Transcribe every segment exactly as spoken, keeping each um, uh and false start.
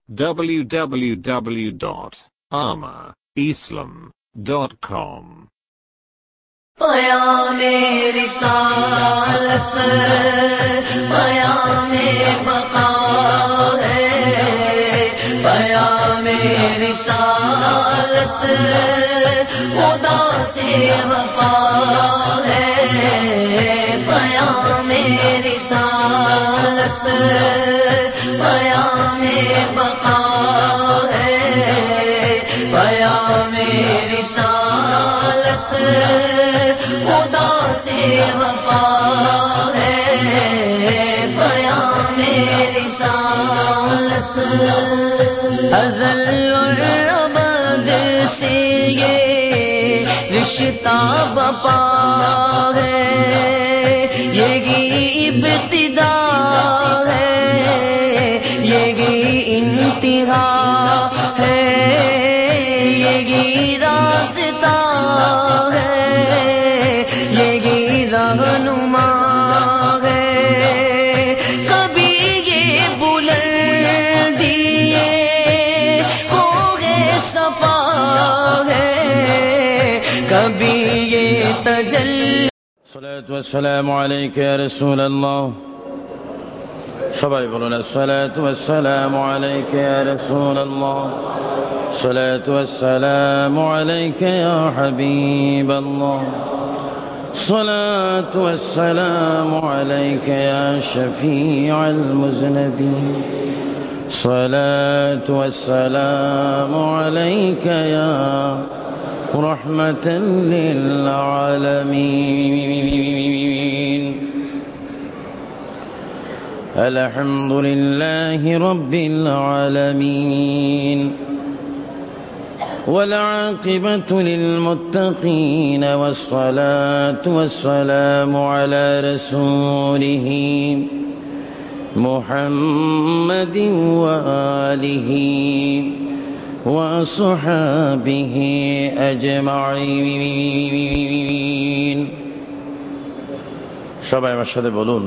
w w w dot ama islam dot com। पयामे रिसालत पयामे बका है, पयामे रिसालत खुदा से वफा है, पयामे रिसालत पयामे बका है, पयामे रिसालत खुदा से वफा है, पयामे रिसालत। अज़ल और अबद से ये रिश्ता वफा है, यही इब्तिदा है, यही इंतिहा है, यही रास्ता है, यही रहनुमा है। कभी ये बुलंदिए होगे सफा है, कभी ये तजल्ली। الصلاة والسلام عليك يا رسول الله। সবাই বলুন الصلاة والسلام عليك يا رسول الله، الصلاة والسلام عليك يا حبيب الله، الصلاة والسلام عليك يا شفيع المذنبين، الصلاة والسلام عليك يا رحمة للعالمين. الحمد لله رب العالمين، والعاقبة للمتقين، والصلاة والسلام على رسوله محمد وآله وأصحابه أجمعين। সবাই আমার সাথে বলুন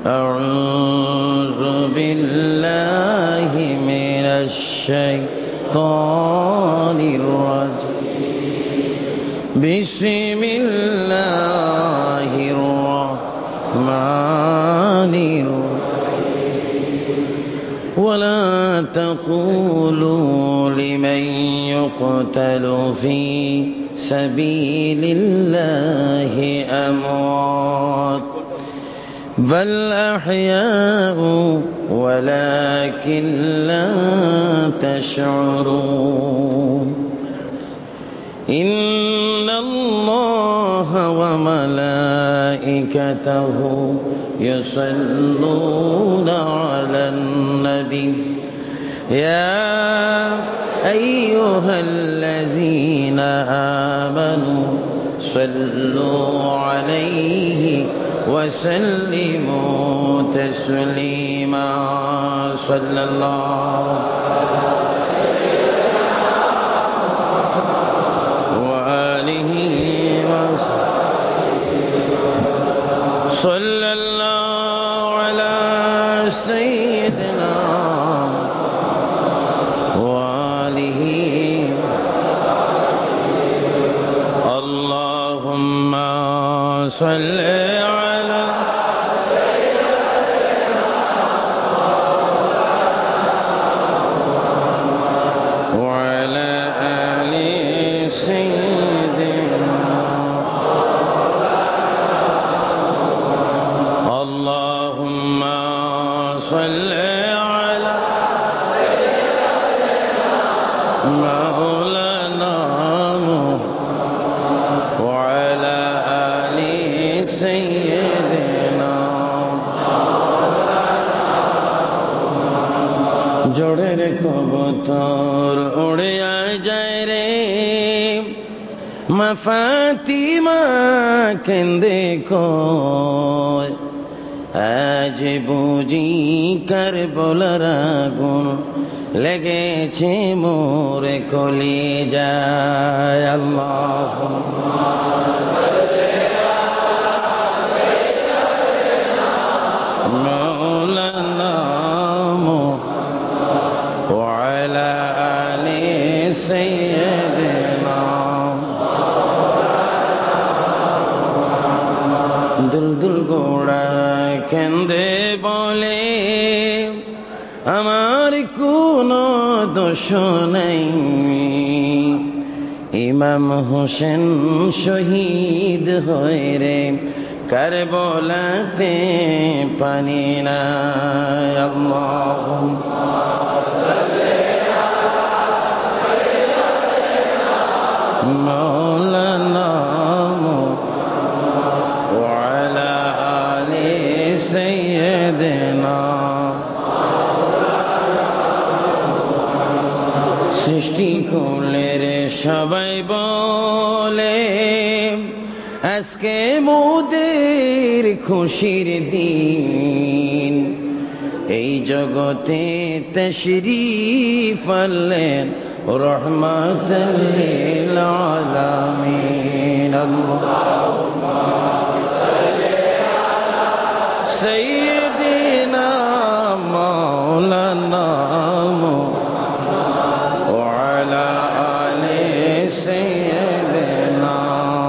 আউযু বিল্লাহি মিনাশ শাইতানির রাজিম, বিসমিল্লাহির রাহমানির রাহিম। ওয়ালা তাকুলু লিমান ইউকতালু ফি সাবিলিল্লাহি আমওয়াত بل أحياء ولكن لا تشعرون. إن الله وملائكته يصلون على النبي يا أيها الذين آمنوا صلوا عليه وسلموا تسليما. صلى الله وآله وصحبه. صلى الله على سيدنا وآله. اللهم صل জোড়ের কবুতর উড়ে যায় রে, মা ফাতিমা কেন্দে কয়, আজ বুঝি কারবালার আগুন লেগেছে মোরে কলিজায়। আল্লাহুম্মা মাওলানা سيدنا দুল দুল গোড়ায় কেন্দে বলে আমার কোনো দোষ নেই ইমাম হোসেন শহীদ হয়ে রে কারবালাতে পানি না আল্লাহুম্মা মাওলানা ওয়া আলা আলি সাইয়্যিদিনা সৃষ্টি কুলের সবাই বলে আজকে মোদের খুশির দিন এই জগতে তাশরীফ আনলেন রহমাতাল লিল আলামিন আল্লাহুম্মা সাল্লি আলা সাইয়্যিদিনা মাওলানা ওয়া আলা আলি সাইয়্যিদিনা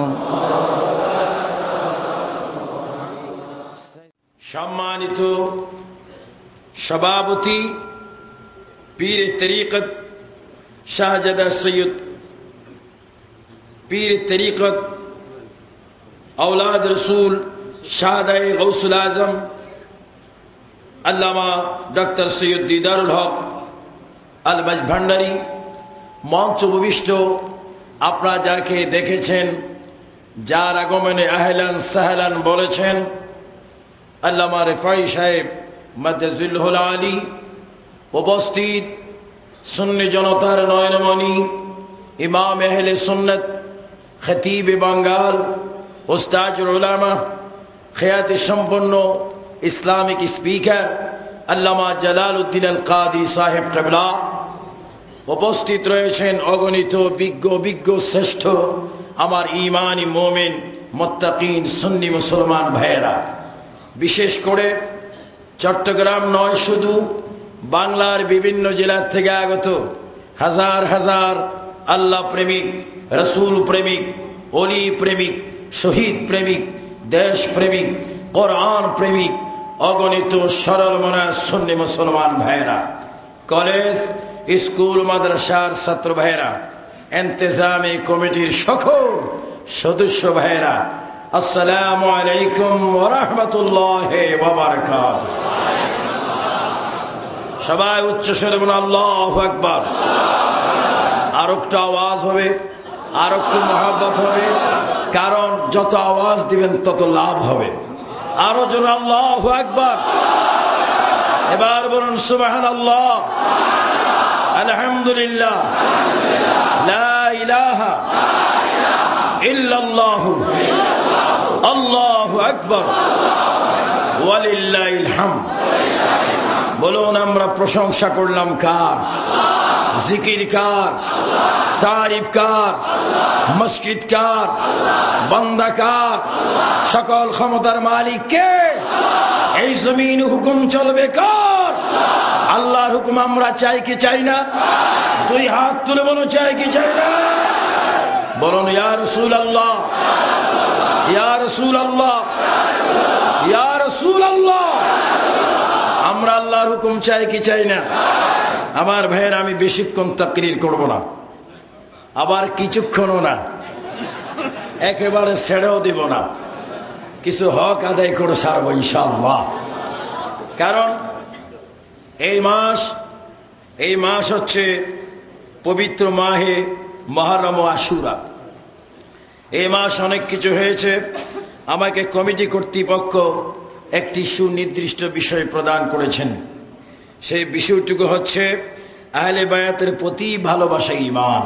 সম্মানিত সভাপতি পীর তরিকত শাহজাদা সৈয়দ পীর তরিকত औलाद रसूल शाहदाए गौसुल आजम আল্লামা ডক্টর সৈয়দ দিদারুল হক আল মাঝভান্ডারী মঞ্চ উপবিষ্ট আপনারা যাকে দেখেছেন যার আগমনে আহলান সাহলান বলেছেন আল্লামা রেফাই সাহেব মাদ্দাজিল্লাহুল আলী উপস্থিত সুন্নি জনতার নয়নমণি ইমাম আহলে সুন্নাত খতিব বাঙ্গাল উস্তাজুল উলামা খিয়াতি সম্পন্ন ইসলামিক স্পিকার আল্লামা জালালউদ্দিন আল কাদি সাহেব কিবলা উপস্থিত রয়েছেন অগণিত বিজ্ঞ বিজ্ঞ শ্রেষ্ঠ আমার ঈমানি মুমিন মুত্তাকিন সুন্নি মুসলমান ভাইয়েরা বিশেষ করে চট্টগ্রাম নয় শুধু বাংলার বিভিন্ন জেলা থেকে আগত হাজার হাজার আল্লাহ প্রেমিক রাসূল প্রেমিক ওলি প্রেমিক শহীদ প্রেমিক দেশ প্রেমিক কোরআন প্রেমিক অগণিত সরল মনা সুন্নি মুসলমান ভাইয়েরা কলেজ স্কুল মাদ্রাসার ছাত্র ভাইয়েরা ইন্তেজামি কমিটির সকল সদস্য ভাইয়েরা আসসালামু আলাইকুম ওয়া রাহমাতুল্লাহি ওয়া বারাকাতুহু সবাই উচ্চ স্বরে বলুন আল্লাহু আকবার আর একটা আওয়াজ হবে আর একটু মহব্বত হবে কারণ যত আওয়াজ দিবেন তত লাভ হবে আরো জোরে আল্লাহু আকবার এবার বলুন সুবহানাল্লাহ আলহামদুলিল্লাহ লা ইলাহা ইল্লাল্লাহ আল্লাহু আকবার ওয়ালিল্লাহিল হামদ বলুন আমরা প্রশংসা করলাম কার জিকির কার তারিফ কার মসজিদ কার বান্দা কার সকল ক্ষমতার মালিক কে এই জমিন হুকুম চলবে কার আল্লাহর হুকুম আমরা চাই কি চাই না দুই হাত তুলে বলো চাই কি চাই না বলুন ইয়া রাসূলুল্লাহ ইয়া রাসূলুল্লাহ ইয়া রাসূলুল্লাহ আমরা আল্লাহর হুকুম চাই কি চাই না আমার ভাইয়ের আমি বেশিক্ষণ তাকরীর করব না আবার কিছুক্ষণও না একেবারে ছেড়েও দিব না কিছু হক আদায় করে সারবো ইনশাআল্লাহ কারণ এই মাস এই মাস হচ্ছে পবিত্র মাহে মুহররম ও আশুরা এই মাস অনেক কিছু হয়েছে আমাকে কমিটি কর্তৃপক্ষ একটি সুনির্দিষ্ট বিষয় প্রদান করেছেন সেই বিষয়টুকু হচ্ছে আহলে বায়াতের প্রতি ভালোবাসা ঈমান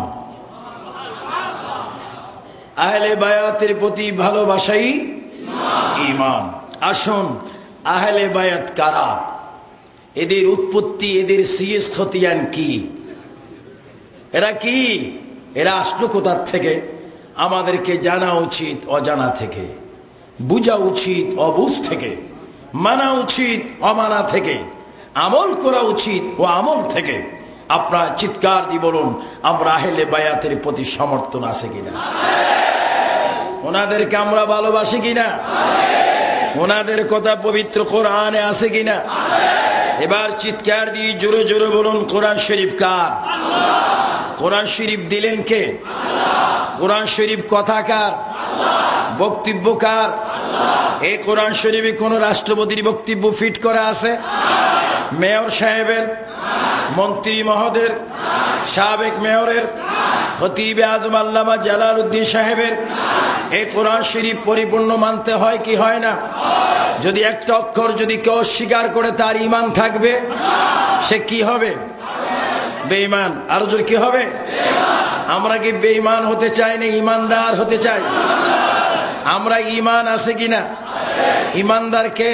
আহলে বায়াতের প্রতি ভালোবাসাই ঈমান আসুন আহলে বায়াত কারা এদের উৎপত্তি এদের সিএস খতিয়ান কি এরা কি এরা আসলো কোথা থেকে আমাদেরকে জানা উচিত অজানা থেকে বুঝা উচিত অবুঝ থেকে মানা উচিত অমানা থেকে আমল করা উচিত ও আমল থেকে আপনারা চিৎকার দিয়ে বলুন, আমরা আহলে বায়াতের প্রতি সমর্থন আছে কিনা? ওনাদেরকে আমরা ভালোবাসি কিনা? ওনাদের কথা পবিত্র কোরআনে আছে কিনা? এবার চিৎকার দিয়ে জোরে জোরে বলুন, কোরআন শরীফ কার? কোরআন শরীফ দিলেন কে? কোরআন শরীফ কথা কার? বক্তব্য কার? এই কোরআন শরীফে কোন রাষ্ট্রপতির বক্তব্য ফিট করা আছে? মেয়র সাহেবের, মন্ত্রী মহোদয়ের, সাবেক মেয়রের, খতিবে আজম আল্লামা জালালউদ্দিন সাহেবের? এই কোরআন শরীফ পরিপূর্ণ মানতে হয় কি হয় না? যদি একটা অক্ষর যদি কেউ অস্বীকার করে তার ঈমান থাকবে, সে কি হবে? বেঈমান। আর যদি কি হবে? আমরা কি বেঈমান হতে চাই না ঈমানদার হতে চাই? আমরা ঈমান আছে কিনা? ঈমানদার কে?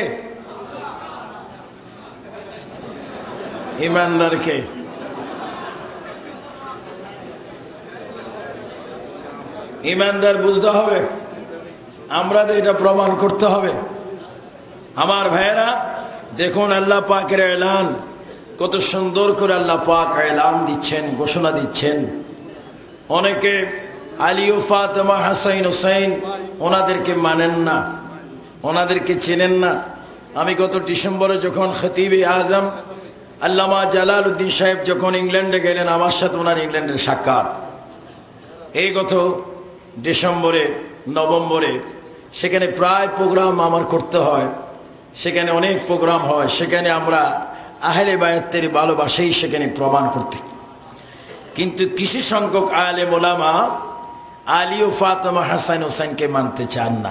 ঈমানদার কে? ঈমানদার বুঝতে হবে, আমরা তো এটা প্রমাণ করতে হবে। আমার ভাইয়েরা দেখুন, আল্লাহ পাকের এলান কত সুন্দর করে আল্লাহ পাক এলান দিচ্ছেন, ঘোষণা দিচ্ছেন। অনেকে আলী ও ফাতেমা, হাসান হুসাইন ওনাদেরকে মানেন না, ওনাদেরকে চেনেন না। আমি গত ডিসেম্বরে যখন খতিবে আজম আল্লামা জালালউদ্দিন সাহেব যখন ইংল্যান্ডে গেলেন, আমার সাথে ওনার ইংল্যান্ডের সাক্ষাৎ এই গত ডিসেম্বরে নভেম্বরে, সেখানে প্রায় প্রোগ্রাম আমার করতে হয়, সেখানে অনেক প্রোগ্রাম হয়, সেখানে আমরা আহলে বায়াতের ভালোবাসাই সেখানে প্রমাণ করতে। কিন্তু কিছু সংখ্যক আলেম ওলামা আলী ও ফাতেমা, হাসান হুসাইনকে মানতে চান না,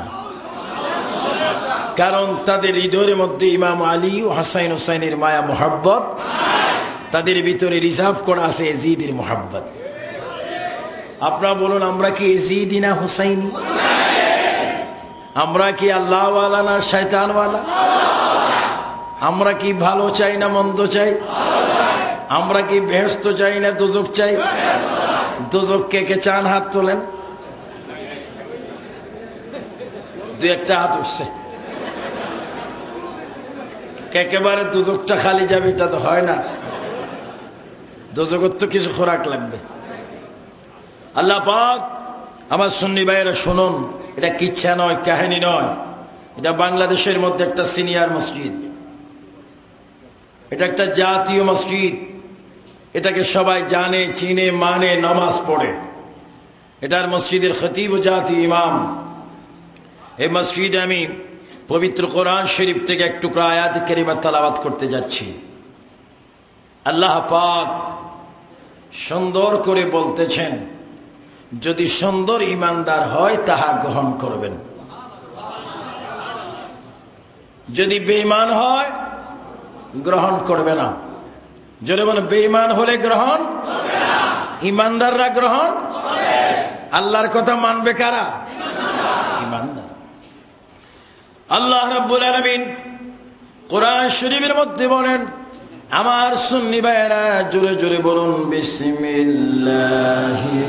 কারণ তাদের হৃদয়ের মধ্যে ইমাম আলী ও হাসান হুসাইনের মায়া মোহাব্বত, তাদের ভিতরে রিজার্ভ করা আছে এজিদের মোহাব্বত। আপনারা বলুন, আমরা কি এজিদি না হুসাইনি? আমরা কি আল্লাহওয়ালা না শয়তানওয়ালা? আমরা কি ভালো চাই না মন্দ চাই? আমরা কি বেহেশত চাই না দোজখ চাই? দোজখ কে কে চান? হাত তোলেন। দু একটা হাত উঠছে। একেবারে দোজখটা খালি যাবে এটা তো হয় না, দোজখের তো কিছু খোরাক লাগবে। আল্লাহ পাক আমার সুন্নি ভাইয়েরা শুনুন, এটা কিচ্ছা নয়, কাহিনী নয়, এটা বাংলাদেশের মধ্যে একটা সিনিয়র মসজিদ, এটা একটা জাতীয় মসজিদ, এটাকে সবাই জানে, চিনে, মানে, নামাজ পড়ে। এটার মসজিদের খতিব ও জাতীয় ইমাম। এই মসজিদে আমি পবিত্র কোরআন শরীফ থেকে এক টুকরা আয়াত কারিমা তেলাওয়াত করতে যাচ্ছি। আল্লাহ পাক সুন্দর করে বলতেছেন, যদি সুন্দর ইমানদার হয় তাহা গ্রহণ করবেন, যদি বেঈমান হয় গ্রহণ করবে না। যদি বলে বেঈমান হলে গ্রহণ, ইমানদাররা গ্রহণ। আল্লাহর কথা মানবে কারা? ইমানদার। আল্লাহ রাব্বুল আলামিন কোরআন শরীফের মধ্যে বলেন, আমার সুন্নি ভাইয়েরা জোরে জোরে বলুন, বিসমিল্লাহির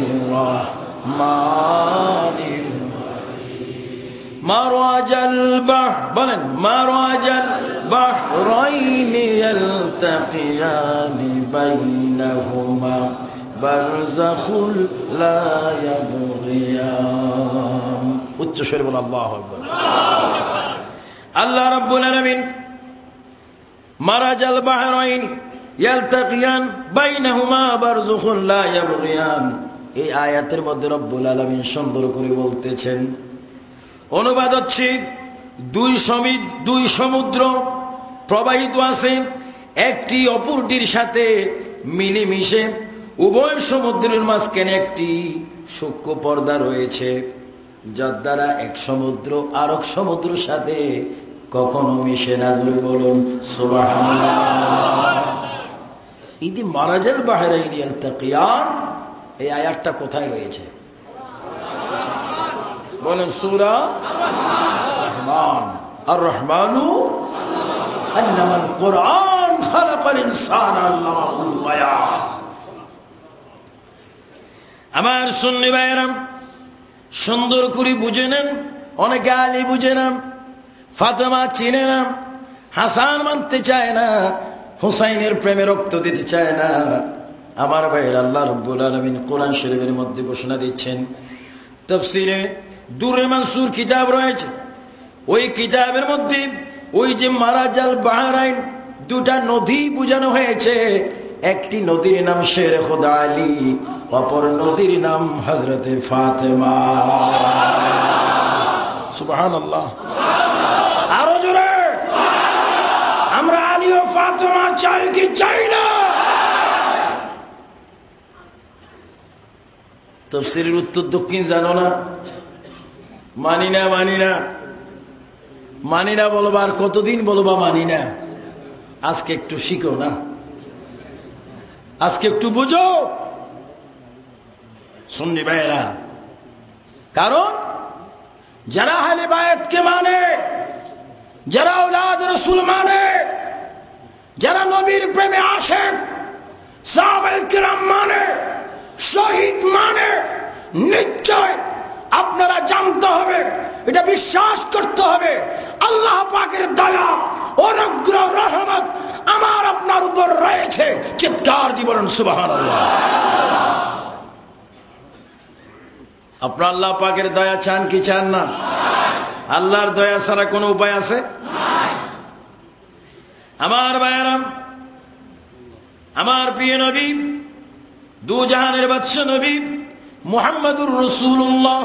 রাহমানির রাহিম। মারাজাল বাহর, বলেন মারাজাল বাহরাইনি ইয়ালতাকিয়ানি বাইনাহুমা বারযাখুল লা ইয়াবগিয়ান। উচ্চ স্বরে বলুন আল্লাহু আকবার। আল্লাহ রাব্বুল আলামিন মারাজাল বাহরাইন ইয়ালতাকিয়ান বাইনাহুমা বারযাখুল লা ইয়াবগিয়ান, এই আয়াতের মধ্যে রব্বুল আলামিন সুন্দর করে বলতেছেন, অনুবাদ হচ্ছে দুই সমিত দুই সমুদ্র প্রবাহিত আছে, একটি অপরটির সাথে মিলেমিশে, উভয় সমুদ্রের মাঝখানে একটি সূক্ষ্ম পর্দা রয়েছে, যার দ্বারা এক সমুদ্র আরেক সমুদ্রের সাথে কখনো মিশে না। জোরে বলুন সুবহানাল্লাহ। ইদি মারাজাল বাহরাইন ইয়ালতাকিয়ান, এই আয়াতটা কোথায় হয়েছে? বলেন সূরা রহমান। আর রহমানু আল্লামাল কুরআন খালাকাল ইনসানা আল্লামাহুল বায়ান। আমার সুন্নি ভাইয়েরা সুন্দর করে বুঝে নেন। অনেকে আলী বুঝে না, ফাতেমা চিনে না, হাসান মানতে চায় না, হুসাইনের প্রেমে রক্ত দিতে চায় না, আমার ভাইয়ের, আল্লাহ রাব্বুল আলামিন কোরআন শরীফের মধ্যে ঘোষণা দিচ্ছেন, তাফসীরে দুররে মানসুর কিতাব রয়েছে, ওই কিতাবের মধ্যে ওই যে মারাজাল বাহরাইন দুটা নদী বোঝানো হয়েছে। একটি নদীর নাম শেরে খোদা আলী, অপর নদীর নাম হযরতে ফাতেমা। সুবহানাল্লাহ, আরো জোরে। আমরা আলী ও ফাতেমা চাই কি চাই না? তাফসীরের উত্তর দক্ষিণ জানো না? মানি না, মানি না, মানি না বলবা। আর কতদিন বলবা মানি না? আজকে একটু শিখো না, আজকে একটু বুঝো সুন্নি ভাইয়েরা। কারণ যারা আহলে বায়াতকে মানে, যারা আওলাদ রাসূল মানে, যারা নবীর প্রেমে আশেক, সাহাবায়ে কিরাম মানে, শহীদ মানে, নিশ্চয় আপনারা জানতে হবে, এটা বিশ্বাস করতে হবে, আল্লাহ পাকের দয়া, অনুগ্রহ, রহমত আমার আপনার উপর রয়েছে। চিৎকার দিয়ে বলুন সুবহানাল্লাহ। আপনার আল্লাহ পাকের দয়া চান কি চান না? আল্লাহর দয়া ছাড়া কোনো উপায় আছে? আমার ভাইয়েরা, আমার প্রিয় নবী, দু জাহানের বাদশা নবী মুহাম্মদুর রাসূলুল্লাহ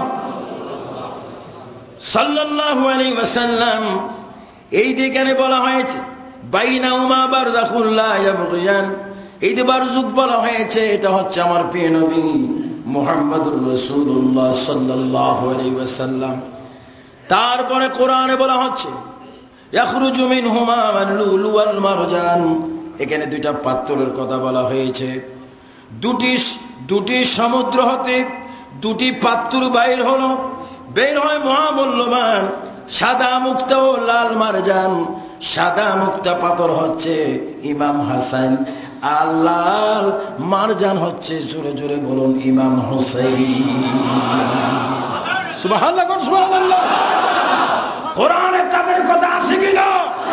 সাল্লাল্লাহু আলাইহি ওয়াসাল্লাম, এই যেখানে বলা হয়েছে বাইনাহুমা বারযাখুন লা ইয়াবগিয়ান, এই যে বারযুক বলা হয়েছে, এটা হচ্ছে আমার প্রিয় নবী মুহাম্মদুর রাসূলুল্লাহ সাল্লাল্লাহু আলাইহি ওয়াসাল্লাম। তারপরে কোরআনে বলা হচ্ছে ইয়াখরুজু মিনহুমা আল-লুলু ওয়াল মারজান, এখানে দুইটা পাথরের কথা বলা হয়েছে। দুটি দুটি সমুদ্র হতে দুটি পাথর বাইর হলো, বের হয় মহামূল্যবান সাদা মুক্তা ও লাল মারজান। সাদা মুক্তা পাথর হচ্ছে ইমাম হাসান, আর লাল মারজান হচ্ছে, জোরে জোরে বলুন, ইমাম হুসাইন। সুবহানাল্লাহ, সুবহানাল্লাহ। কোরআনে তাদের কথা আছে কিনা?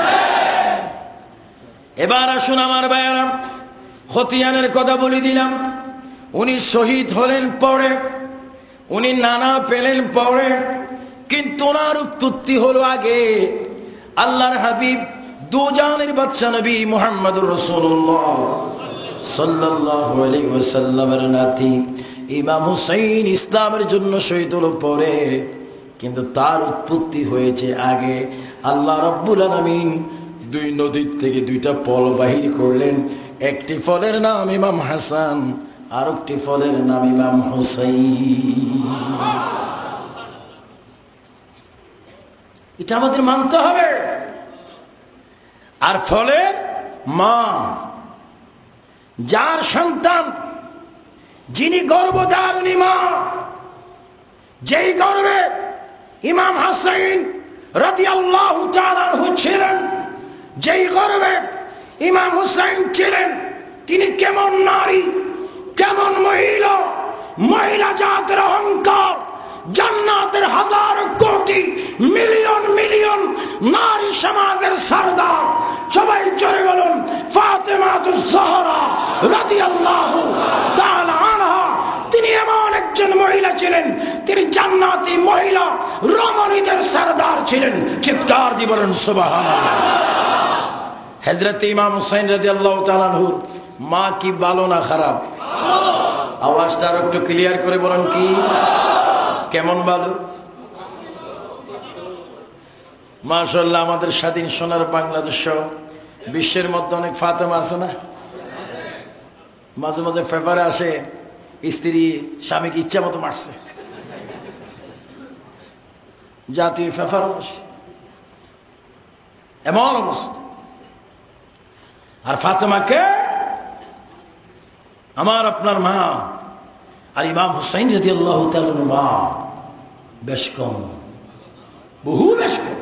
এবার আসুন আমার ভাইয়েরা, খতিয়ানের কথা বলে দিলাম। উনি শহীদ হলেন পরে, উনি নানা পেলেন পরে, কিন্তু ওনার উৎপত্তি হলো আগে। আল্লাহর হাবিব দু জাহানের বাদশা নবী মুহাম্মদুর রাসূলুল্লাহ সাল্লাল্লাহু আলাইহি ওয়াসাল্লামের নাতি ইমাম হুসাইন ইসলামের জন্য শহীদ হলো পরে, কিন্তু তার উৎপত্তি হয়েছে আগে। আল্লাহ রাব্বুল আলামিন দুই নদীর থেকে দুইটা ফল বাহির করলেন। একটি ফলের নাম ইমাম হাসান, আর একটি ফলের নাম ইমাম হুসাইন। এটা আমাদের মানতে হবে। আর ফলের মা, যার সন্তান, যিনি গর্ভধারিণী মা, যেই গর্ভে ইমাম হাসাইন রাদিয়াল্লাহু তাআলা আনহু ছিলেন, যেই গর্ভে ইমাম হুসাইন ছিলেন, তিনি কেমন নারী, কেমন মহিলা, মহিলা জাতের অহংকার, জান্নাতের হাজার কোটি মিলিয়ন মিলিয়ন নারী সমাজের সরদার। সবাই জোরে বলুন ফাতেমাতুজ জাহরা রাদিয়াল্লাহু তাআলা আনহা। তিনি এমন একজন মহিলা ছিলেন, তিনি জান্নাতি মহিলা, রমণীদের সরদার ছিলেন। চিৎকার দিয়ে বলুন সুবহানাল্লাহ। হযরত ইমাম হুসাইন রাদিয়াল্লাহু তাআলা আনহুর মা কি ভালো না খারাপ? আওয়াজটা আর একটু ক্লিয়ার করে বলুন, কি কেমন ভালো? মাশাআল্লাহ, আমাদের স্বাধীন সোনার বাংলাদেশ বিশ্বের মধ্যে অনেক ফাতেমা আছে না? মাঝে মাঝে পেপারে আসে স্ত্রী স্বামীকে ইচ্ছা মতো মারছে, জাতীয় পেপার এমন অবস্থা। আর ফাতেমাকে আমার আপনার মা, আর ইমাম হুসাইন রাদিয়াল্লাহু তাআলা মা বেশ কম, বহু বেশ কম।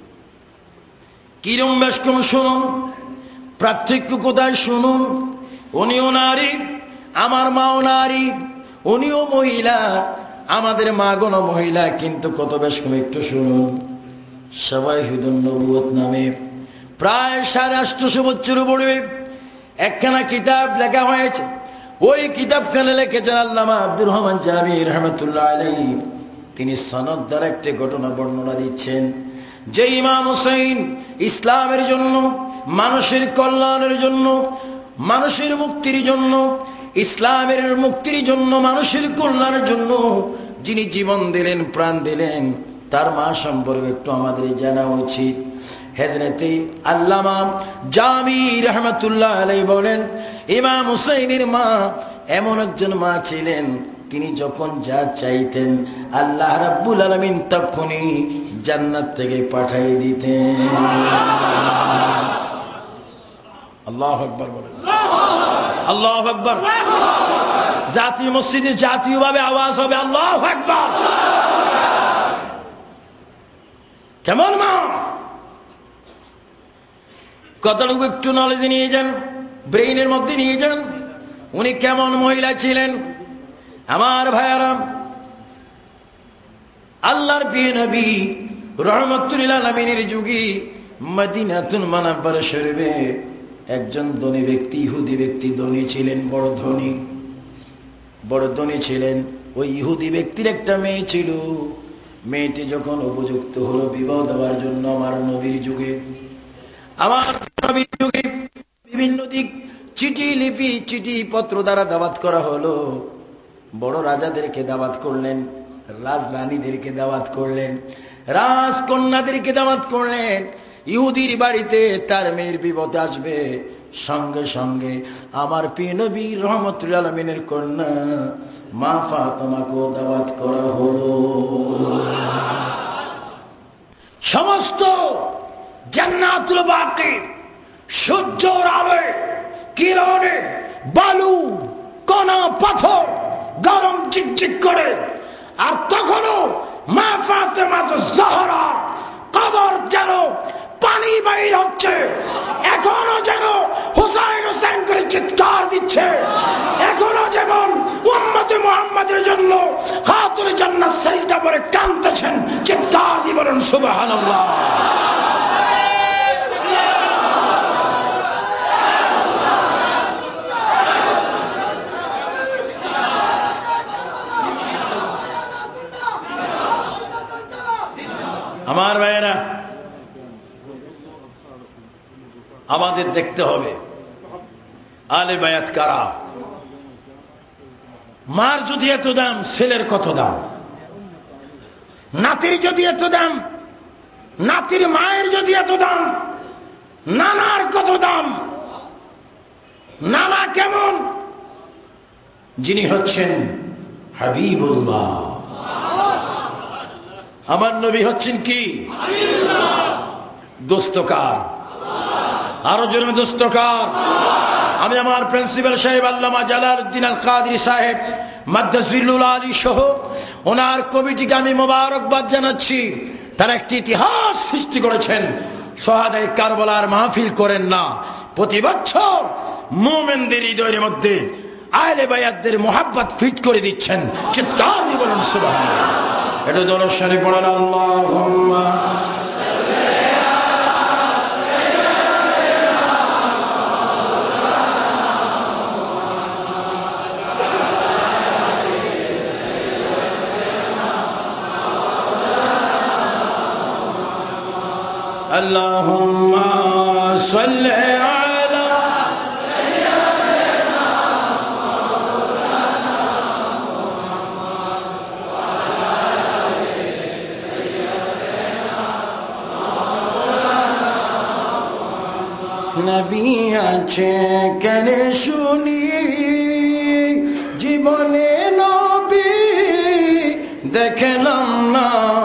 কিরম বেশ কম শুনুন, পার্থক্য কোথায় শুনুন। উনিও নারী, আমার মাও নারী, উনিও মহিলা, আমাদের মা গণ মহিলা, কিন্তু কত বেশ কম একটু শুনুন। শাওয়াহিদুন নবুয়ত নামে প্রায় সাড়ে আটশো বছর পূর্বে একখানা কিতাব লেখা হয়েছে। ওই কিতাবখানে লিখেছেন আল্লামা আব্দুর রহমান জামির রহমাতুল্লাহ আলাইহি, তিনি সনদ দ্বারা একটি ঘটনা বর্ণনা দিচ্ছেন যে ইমাম হুসাইন ইসলামের জন্য, মানুষের কল্যাণের জন্য, মানুষের মুক্তির জন্য, ইসলামের মুক্তির জন্য, মানুষের কল্যাণের জন্য যিনি জীবন দিলেন, প্রাণ দিলেন, তার মা সম্পর্কে একটু আমাদের জানা উচিত। হযরতে আল্লামা জামি রহমাতুল্লাহ আলাইহি বলেন, ইমাম হুসাইনের মা এমন একজন মা ছিলেন, তিনি যখন যা চাইতেন আল্লাহ রাব্বুল আলামিন তখনই জান্নাত থেকে পাঠিয়ে দিতেন। আল্লাহু আকবার বলেন, আল্লাহু আকবার। জাতীয় মসজিদে জাতীয়ভাবে আওয়াজ হবে আল্লাহু আকবার। কেমন মা? কতটুকু একটু নলেজে নিয়ে যান, ব্রেইনের মধ্যে নিয়ে যান, উনি কেমন মহিলা ছিলেন। আমার ভাইয়ারা, আল্লাহর প্রিয় নবী রাহমাতুল লিল আলামিনের যুগে মদিনাতুল মুনাওয়ারা শরীফে একজন ধনী ব্যক্তি, ইহুদি ব্যক্তি ধনী ছিলেন, বড় ধনী, বড় ধনী ছিলেন। ওই ইহুদি ব্যক্তির একটা মেয়ে ছিল। মেয়েটি যখন উপযুক্ত হলো বিবাহ দেওয়ার জন্য আমার নবীর যুগে, আমার নবীর যুগে বিভিন্ন দিক চিঠি লিপি, চিঠি পত্র দ্বারা দাওয়াত করা হলো। বড় রাজাদেরকে দাওয়াত করলেন, রাজরানীদেরকে দাওয়াত করলেন, রাজকন্যাদেরকে দাওয়াত করলেন। ইহুদির বাড়িতে তার মেয়ের বিপদে আসবে, সঙ্গে সঙ্গে আমার প্রিয় নবী রাহমাতুল লিল আলামিনের কন্যা মা ফাতেমাকে দাওয়াত করা হলো। সমস্ত জান্নাতুল বাকি সূর্যের আলোয়, কিরণে, বালু, কণা, পাথর গরম চিকচিক করে। আর তখনও মা ফাতেমা জাহরা কবর যেন পানি বাইর হচ্ছে, এখনো যেন হুসাইন হুসাইন করে চিৎকার দিচ্ছে, এখনো যেমন উম্মতে মুহাম্মাদের জন্য খাতুনে জান্নাত সিজদা করে কাঁদতেছেন। চিৎকার দিয়ে বলেন সুবহানাল্লাহ। আমার ভাইয়েরা, আমাদের দেখতে হবে আলে বায়াত কারা। মার যদি এত দাম, ছেলের কত দাম? নাতির যদি এত দাম, নাতির মায়ের যদি এত দাম, নানার কত দাম? নানা কেমন? যিনি হচ্ছেন হাবিবুল্লাহ, আমার নবী হচ্ছেন কি? দোস্তকার, আরো জন্য দোস্তকার। আমি আমার প্রিন্সিপাল সাহেব আল্লামা জালালউদ্দিন আল কাদরি সাহেব মাদ্দাজিলুল আলী সহ ওনার কমিটিকে আমি মোবারকবাদ জানাচ্ছি। তারা একটি ইতিহাস সৃষ্টি করেছেন। শহাদায়ে কারবালার মাহফিল করেন না, প্রতি বছর মুমিনদের হৃদয়ের মধ্যে আহলে বায়াতদের মোহাব্বত ফিট করে দিচ্ছেন। চিৎকার দিয়ে বলেন সুবহানাল্লাহ। এটা দরুদ শরীফ পড়েন, আল্লাহুম্মা اللهم صل على سيدنا محمد وعلى آل سيدنا محمد। নবী আছে কেনে শুনি জীবনে নবী দেখলাম না,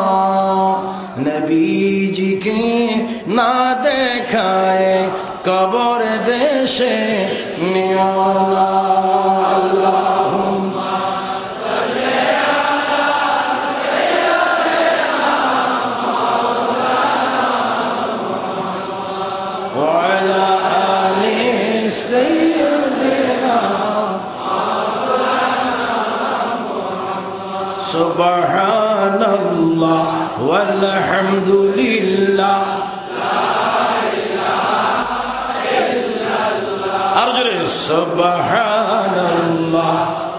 নবীজিকে না দেখায় কবর দেশে নিও না। আল্লাহুম্মা সাল্লি আলা সাইয়্যিদিনা মুহাম্মাদ ওয়া আলা আলি সাইয়্যিদিনা মুহাম্মাদ। সুবহানাল্লাহ ওয়ালহামদুলিল্লাহ। আর জোরে সুবহানাল্লাহ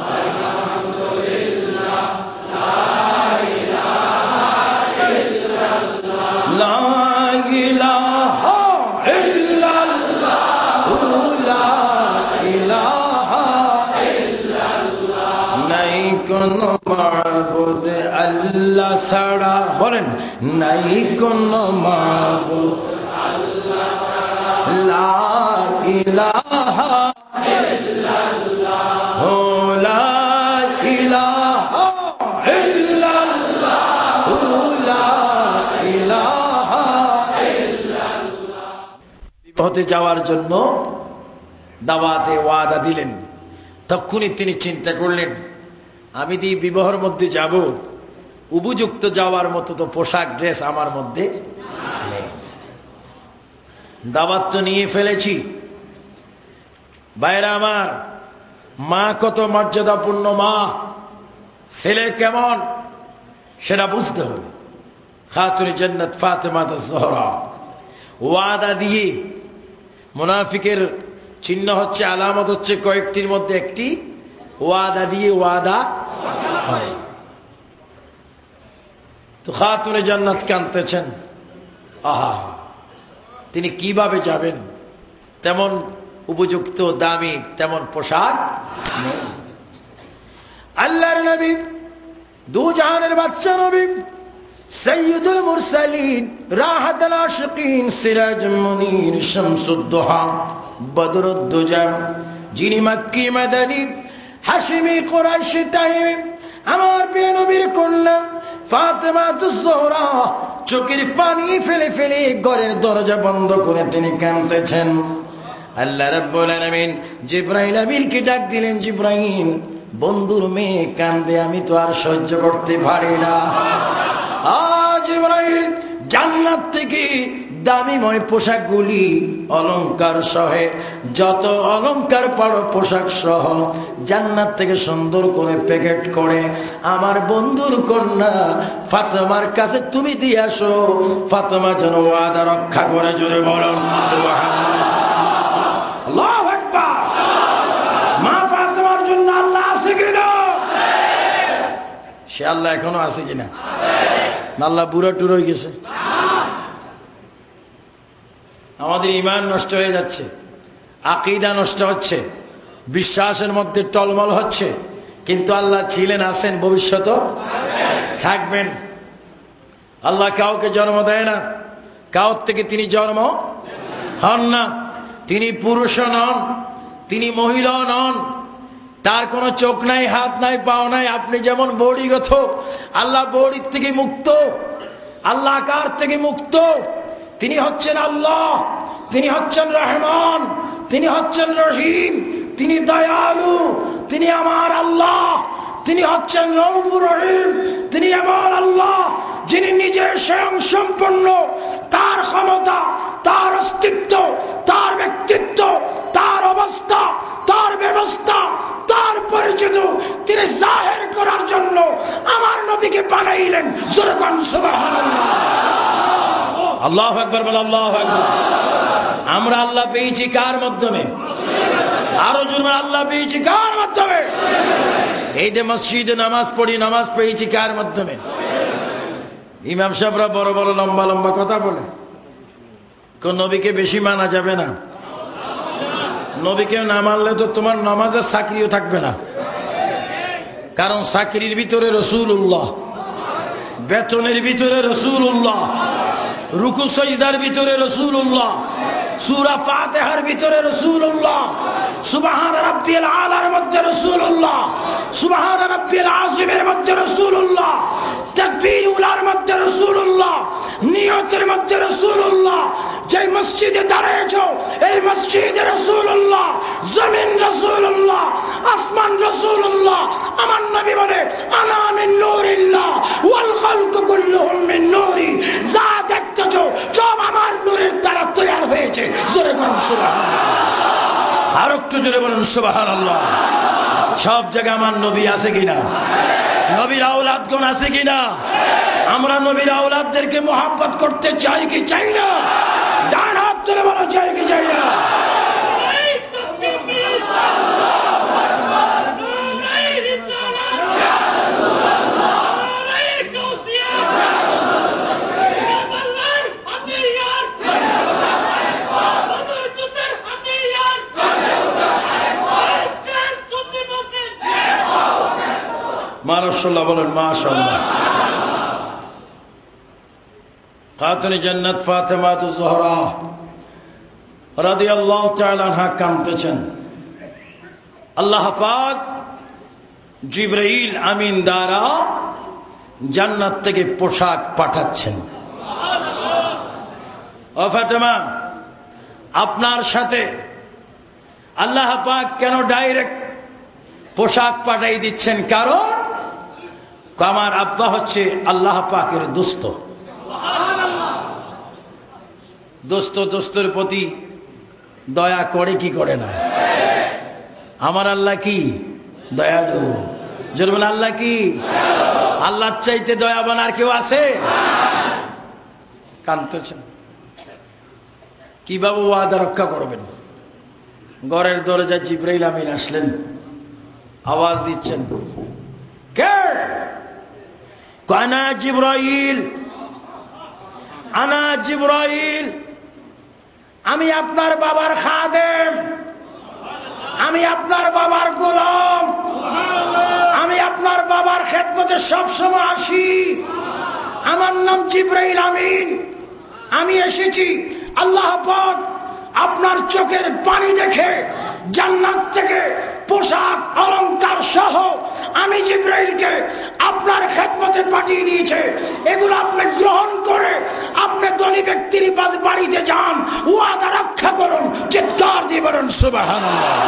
লা ইলাহা ইল্লাল্লাহ লা ইলাহা ইল্লাল্লাহ নাই কোনো মাবুদ আল্লাহ ছাড়া বলেন নাই কোনো মাবুদ আল্লাহ ছাড়া লা ইলাহা ইল্লাল্লাহ লা ইলাহা ইল্লাল্লাহ লা ইলাহা ইল্লাল্লাহ হতে যাওয়ার জন্য দাওয়াতে ওয়াদা দিলেন। তখনই তিনি চিন্তা করলেন আমি দি বিবাহের মধ্যে যাব, উপযুক্ত যাওয়ার মতো তো পোশাক ড্রেস আমার মধ্যে নেই। দাওয়াত তো নিয়ে ফেলেছি, বাইরে আমার মা কত মর্যাদাপূর্ণ মা, ছেলে কেমন সেটা বুঝতে হবে। খাতুনে জান্নাত ফাতেমা আজ-জোহরা ওয়াদা দিয়ে, মুনাফিকের চিহ্ন হচ্ছে আলামত হচ্ছে কয়েকটির মধ্যে একটি ওয়াদা দিয়ে ওয়াদা হয়। তো খাতুনে জান্নাত কাঁদতেছেন, আহা তিনি কিভাবে যাবেন, তেমন উপযুক্ত দামি তেমন পোশাক নেই। আল্লাহর নবী দু জাহানের বাদশা নবী সৈয়দুল মুরসালিন রাহাতুল আশিকিন সিরাজুল মুনির শামসুদ দুহা বদরুদ দুজা, যিনি মক্কি মাদানী হাশিমি কুরাইশি তাইমি, আমার প্রিয় নবীর কন্যা ফাতেমা আজ-জোহরা চোখের পানি ফেলে ফেলে ঘরের দরজা বন্ধ করে তিনি কাঁদতেছেন। আল্লাহ রাব্বুল আলামিন জিবরাইল আমিনকে ডাক দিলেন, জিবরাইল বন্ধুর মেয়ে কান্দে আমি তো আর সহ্য করতে পারি না। আজ জিবরাইল জান্নাত থেকে দামিময় পোশাকগুলি অলংকার সহ যত অলংকার পাড়ো পোশাক সহ জান্নাত থেকে সুন্দর করে প্যাকেট করে আমার বন্ধুর কন্যা ফাতেমার কাছে তুমি দিয়ে আসো, ফাতেমা যেন ওয়াদা রক্ষা করে। জোরে বলুন সুবহানাল্লাহ, আল্লাহু আকবার। মা ফাতেমার জন্য আল্লাহ আছে কিনা? সে আল্লাহ এখনো আছে কিনা? আল্লাহ বুড়া টুর হয়ে গেছে। আমাদের ঈমান নষ্ট হয়ে যাচ্ছে, আকীদা নষ্ট হচ্ছে, বিশ্বাসের মধ্যে টলমল হচ্ছে, কিন্তু আল্লাহ ছিলেন, আছেন, ভবিষ্যতও থাকবেন। আল্লাহ কাউকে জন্ম দেয় না, কাউর থেকে তিনি জন্ম হন না। তিনি পুরুষ নন, তিনি মহিলা নন, তার কোনো চোখ নাই, হাত নাই, পাও নাই। আপনি যেমন বডিগত, আল্লাহ বডির থেকে মুক্ত, আল্লাহ আকার থেকে মুক্ত। তিনি হচ্ছেন আল্লাহ, তিনি হচ্ছেন রহমান, তিনি হচ্ছেন রহিম, তিনি দয়ালু, তিনি আমার আল্লাহ, তিনি হচ্ছেন রউফুর রহিম, তিনি আমার আল্লাহ যিনি নিজে স্বয়ং সম্পন্ন। তার ক্ষমতা, তার অস্তিত্ব, তার ব্যক্তিত্ব, তার অবস্থা, তার ব্যবস্থা, তার পরিচিত তিনি জাহির করার জন্য আমার নবীকে বানাইলেন। জোরে কোন সুবহানাল্লাহ, আল্লাহু আকবার, বল আল্লাহু আকবার। আমরা আল্লাহ পেয়েছি কার মাধ্যমে? আরো জোরে আল্লাহ পেয়েছি কার মাধ্যমে? এই যে মসজিদে নামাজ পড়ি, নামাজ পেয়েছি কার মাধ্যমে? ইমাম সাহেবরা বড় বড় লম্বা লম্বা কথা বলে, কোন নবীকে বেশি মানা যাবে না। নবীকে না মানলে তো তোমার নামাজের চাকরিও থাকবে না, কারণ চাকরির ভিতরে রাসূলুল্লাহ, বেতনের ভিতরে রাসূলুল্লাহ, রুকু সাজদার ভিতরে রাসূলুল্লাহ, সূরা ফাতিহার ভিতরে রাসূলুল্লাহ, সুবহান রাব্বিয়াল আলার মধ্যে রাসূলুল্লাহ, সুবহান রাব্বিয়াল আযীমের মধ্যে রাসূলুল্লাহ, তাকবীর উলার মধ্যে রাসূলুল্লাহ, নিয়তের মধ্যে রাসূলুল্লাহ। যে মসজিদে দাঁড়িয়েছো এই মসজিদে রাসূলুল্লাহ, জমিন রাসূলুল্লাহ, আসমান রাসূলুল্লাহ। আমার নবী বলে আনা মিন নূরিল্লাহ ওয়াল খালকু কুল্লুহুম মিন নূরি, যা দেখতেছো সব আমার নূরের দ্বারা তৈরি হয়েছে। জোরে বলুন সুবহানাল্লাহ, আর একটু জোরে বলুন সুবহানাল্লাহ। সব জায়গায় আমার নবী আছে কিনা? নবীর আওলাদগণ আছে কিনা? আমরা নবীর আওলাদদেরকে মোহাব্বত করতে চাই কি চাই না? ডান হাত তুলে বলো চাই কি চাই না? মাশাআল্লাহ বলেন মাশাআল্লাহ। খাতুনে জান্নাত ফাতেমাতুজ জোহরা রাদিয়াল্লাহু তাআলা আনহা কাঁদতেছেন। আল্লাহ পাক জিবরাইল আমিন দ্বারা জান্নাত থেকে পোশাক পাঠাচ্ছেন। ও ফাতেমা, আপনার সাথে আল্লাহ পাক কেন ডাইরেক্ট পোশাক পাঠাই দিচ্ছেন? কারণ আমার আব্বা হচ্ছে আল্লাহ পাকের দোস্ত। দোস্ত দোস্তের প্রতি দয়া করে কি করে না? আমার আল্লাহ কি দয়ালু? জোরে আল্লাহ কি? আল্লাহর চাইতে দয়াবান আর কেউ আছে? কাঁদতেছেন। কিভাবে ওয়াদা রক্ষা করবেন? ঘরের দরজায় জিবরাইল আমিন আসলেন, আওয়াজ দিচ্ছেন, কে? আনা জিবরাইল, আনা জিবরাইল, আমি আপনার বাবার খাদেম, আমি আপনার বাবার গোলাম, আমি আপনার বাবার খেদমতে সবসময় আসি। আমার নাম জিবরাইল আমিন। আমি এসেছি আল্লাহ পাক আপনার চোখের পানি দেখে জান্নাত থেকে পোশাক অলংকার সহ আমি জিবরাইলকে আপনার খেদমতে পাঠিয়ে দিয়েছে। এগুলো আপনি গ্রহণ করে আপনি ধনী ব্যক্তির বাড়িতে যান, ওয়াদা রক্ষা করুন। চিৎকার দিয়ে বলুন সুবহানাল্লাহ।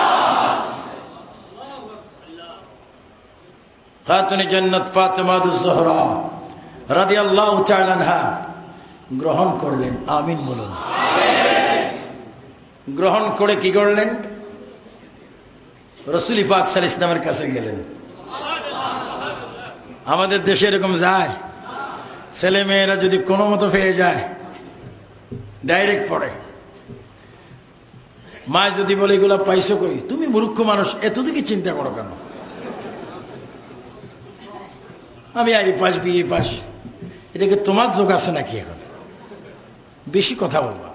খাতুনে জান্নাত ফাতেমাতুজ জোহরা রাদিয়াল্লাহু তাআলা আনহা গ্রহণ করলেন। আমিন বলুন। গ্রহণ করে কি করলেন? রাসূল পাক সাল্লাল্লাহু আলাইহি ওয়াসাল্লামের কাছে গেলেন। আমাদের দেশে এরকম যায়, ছেলে মেয়েরা যদি কোনো মতো পেয়ে যায় ডাইরেক্ট পড়ে। মা যদি বলে এগুলা পাইছো কই? তুমি মূর্খ মানুষ, এতদিকে চিন্তা করো কেন? আমি এই পাশ বিয়ে পাশ, এটাকে তোমার যোগ আছে নাকি? এখন বেশি কথা বলবা।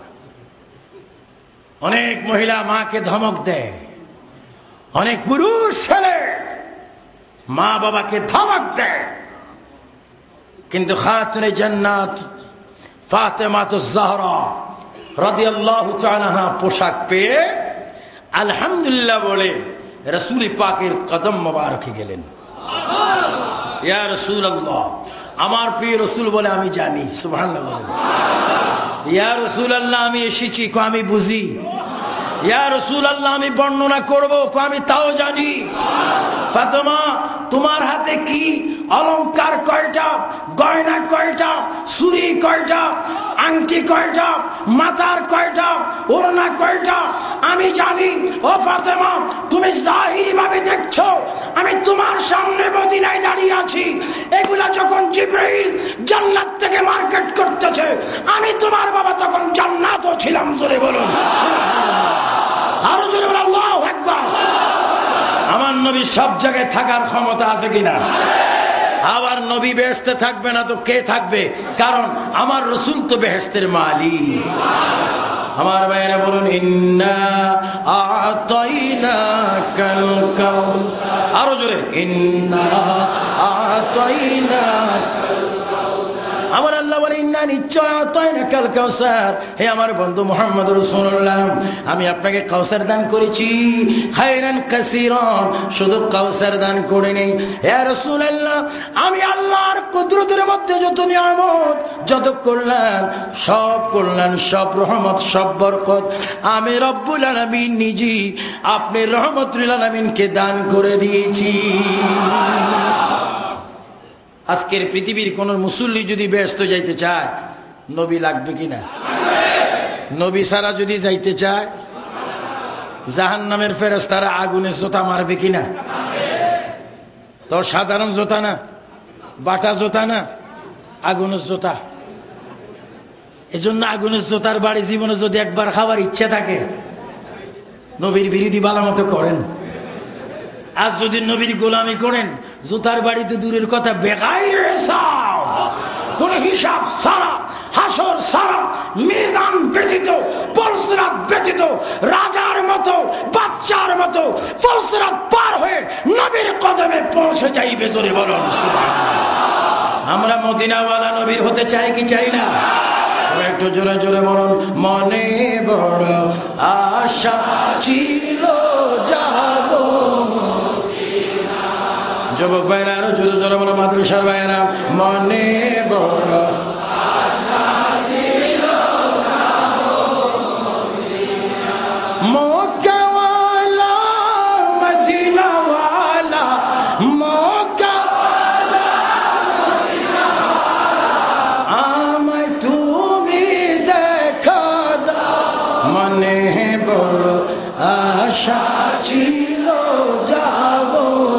অনেক মহিলা মাকে ধমক দেয়, অনেক পুরুষ ছেলে মা বাবাকে ধমক দেয়। কিন্তু খাতুনে জান্নাত ফাতেমাতুজ জোহরা রাদিয়াল্লাহু তাআলা আনহা পোশাক পেয়ে আলহামদুলিল্লাহ বলে রাসূল পাকের কদম মোবারকে গেলেন। ইয়া রাসূলুল্লাহ, আমার প্রিয় রাসূল বলে আমি জানি। সুবহানাল্লাহ। ইয়া রাসূলুল্লাহ, আমি এসেছি, কো আমি বুঝি। ইয়া রাসূলুল্লাহ, আমি বর্ণনা করব, কো আমি তাও জানি। ফাতেমা, তোমার হাতে কি অলংকার কয়টা, গয়না কয়টা, চুরি কয়টা, আংটি কয়টা, মাথার কয়টা, ওড়না কয়টা, আমি জানি। ও ফাতেমা, তুমি জাহিরি ভাবে দেখছো আমি তোমার সামনে মদিনায় দাঁড়িয়ে আছি। এগুলা যখন জিবরাইল জান্নাত থেকে মার্কেট করতেছে, আমি তোমার বাবা তখন জান্নাতও ছিলাম। জোরে বলুন আরো জোরে বলুন আল্লাহু আকবার। আমার নবী সব জায়গায় থাকার ক্ষমতা আছে কিনা? আবার নবী বেহেশতে থাকবে না তো কে থাকবে? কারণ আমার রাসূল তো বেহেশতের মালিক। আমার ভাইয়েরা বলুন ইন্না আতাইনাকাল কাউসার। আরো জোরে ইন্না আতাইনাকাল। আমার আল্লাহ বলে ইন্না নিশ্চয় আতাইনাকাল কাউসার। হে আমার বন্ধু মুহাম্মদ রাসূলুল্লাহ, আমি আপনাকে কাউসার দান করেছি। খায়রান কাসীরান, শুধু কাউসার দান করে নেই। হে রাসূলুল্লাহ, আমি আল্লাহর কুদরতের মধ্যে যত নিয়ামত, যত কল্যাণ, সব কল্যাণ, সব রহমত, সব বরকত আমি রব্বুল আলামিন নিজে আপনি রহমতুল আলামিনকে দান করে দিয়েছি। আজকের পৃথিবীর কোন মুসল্লি যদি ব্যস্ত যাইতে চায়, নবী লাগবে কিনা? নবী ছাড়া যদি যাইতে চায়, জাহান্নামের ফেরেশতারা আগুনের জোতা মারবে কিনা? তো সাধারণ জোতা না, বাটা জোতা না, আগুনের জোতা। এজন্য আগুনের জোতার বাড়ি জীবনে যদি একবার খাবার ইচ্ছা থাকে, নবীর বিরোধী ভালো মতো করেন। আর যদি নবীর গোলামি করেন, জুতার বাড়িতে দূরের কথা, বেগাইরে হিসাব, কোন হিসাব সারা, হাসর সারা, মিজান ব্যতীত, পুলসিরাত ব্যতীত, রাজার মতো, বাদশার মতো পুলসিরাত পার হয়ে নবীর কদমে পৌঁছে যাইবে। জোরে বলুন সুবহানাল্লাহ। আমরা মদিনাওয়ালা নবীর হতে চাই কি চাই না? সবাই একটু জোরে জোরে বলুন। মনে বড় আশা ছিল যাব। যুবক ভাইরা আরো জোরে জোরে বলো, মাদ্রাসার ভাইরা, মনে বড় আশা ছিল যাব মদিনা। মক্কাওয়ালা মদিনাওয়ালা, মক্কাওয়ালা মদিনাওয়ালা, আমায় তুমি দেখা দাও। মনে বড় আশা ছিল যাব।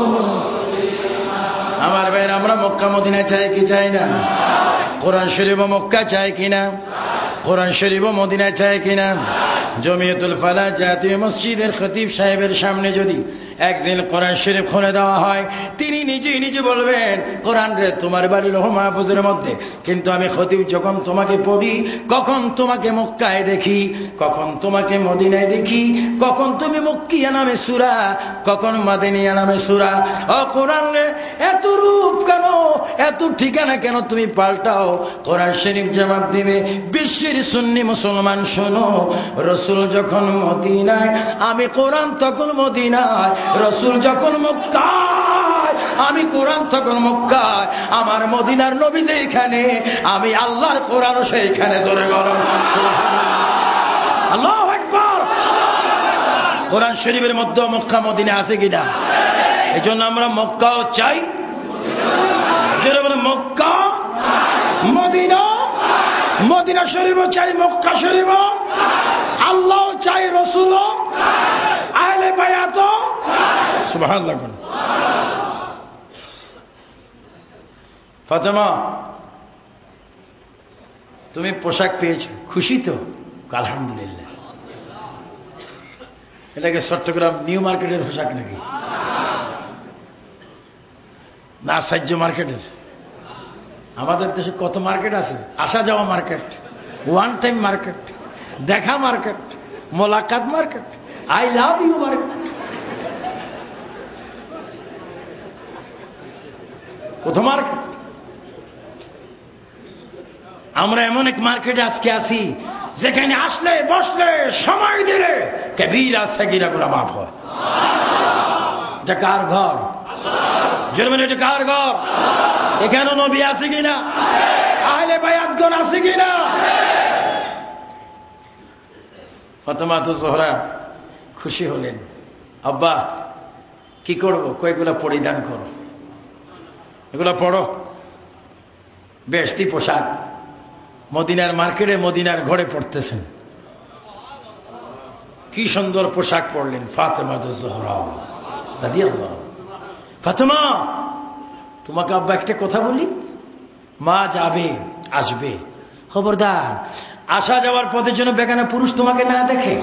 আমার ভাইরা, আমরা মক্কা মদিনা চাই কি চাই না? কোরআন শরীফ মক্কা চাই কিনা? কোরআন শরীফ মদিনা চাই কিনা? জমিয়তুল ফালাহ জাতীয় মসজিদের খতিব সাহেবের সামনে যদি একদিন কোরআন শরীফ খুলে দেওয়া হয়, তিনি নিজেই নিজে বলবেন, কোরআন রে তোমার বাড়ি লৌহ মাহফুজের মধ্যে, কিন্তু আমি খতিব যখন তোমাকে পড়ি, কখন তোমাকে মক্কায় দেখি, কখন তোমাকে মদিনায় দেখি, কখন তুমি মক্কিয়া নামে সূরা, কখন মাদিনিয়া নামে সূরা। ও কোরআন রে, এত রূপ কেন, এত ঠিকানা কেন তুমি পাল্টাও? কোরআন শরীফ জবাব দিবে, বিশ্বের সুন্নি মুসলমান শোনো, রসুল যখন মদিনায়, আমি কোরআন তখন মদিনায়, রসুল যখন মক্কায়, আমি কোরআন তখন মক্কায়, আমার মদিনার নবী যেখানে, আমি আল্লাহর কোরআনও সেইখানে। জোরে বলুন সুবহানাল্লাহ, আল্লাহু আকবার। কোরআন শরীফের মধ্যে মক্কা মদিনা আছে কিনা? এই জন্য আমরা মক্কাও চাই, জোরে বলুন মক্কা মদিনা, মদিনা শরীফও চাই, মক্কা শরীফও, আল্লাহ চাই, রসুল, আহলে বায়াত, সুবহানাল্লাহ। ফাতেমা, তুমি পোশাক পেয়েছো, খুশি তো? আলহামদুলিল্লাহ। এটাকে চট্টগ্রাম নিউ মার্কেটের পোশাক নাকি? না, সাহায্য মার্কেটের। আমাদের দেশে কত মার্কেট আছে, আসা যাওয়া মার্কেট, ওয়ান টাইম মার্কেট, দেখা মার্কেট, মোলাকাত market, I love you market. কত মার্কেট। আমরা এমন এক মার্কেটে আজকে আছি, যেখানে আসলে বসলে সময় দিলে কবিরা সগীরা গুনাহ মাফ হয়। এটা কার ঘর? জন্মের এটা কার ঘর? এখানে নবী আছে কিনা? আহলে বায়াতগণ আছে কিনা? ফাতেমা তো জোহরা খুশি হলেন, আব্বা কি করবো? কয়েকগুলা পরিধান করো, এগুলা পড়ো, বেশতি পোশাক। মদিনার মার্কেটে, মদিনার ঘরে পড়তেছেন, কি সুন্দর পোশাক পরলেন ফাতেমা তো জোহরা রাদিয়াল্লাহু। ফাতেমা, তোমাকে আব্বা একটা কথা বলি, মা যাবে আসবে, খবরদার আসা যাওয়ার পথের জন্য বেগানা পুরুষ তোমাকে না দেখে।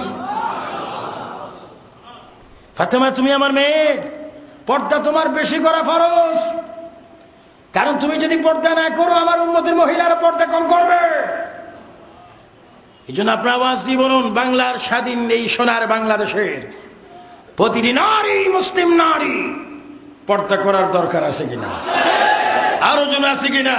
ফাতেমা, তুমি আমার মেয়ে, পর্দা তোমার বেশি করা ফরজ, কারণ তুমি যদি পর্দা না করো, আমার উম্মতের মহিলারা পর্দা কম করবে। এই জন্য আপনার আওয়াজ দিয়ে বলুন, বাংলার স্বাধীন এই সোনার বাংলাদেশের প্রতিটি নারী, মুসলিম নারী পর্দা করার দরকার আছে কিনা? আরো জন আছে কিনা?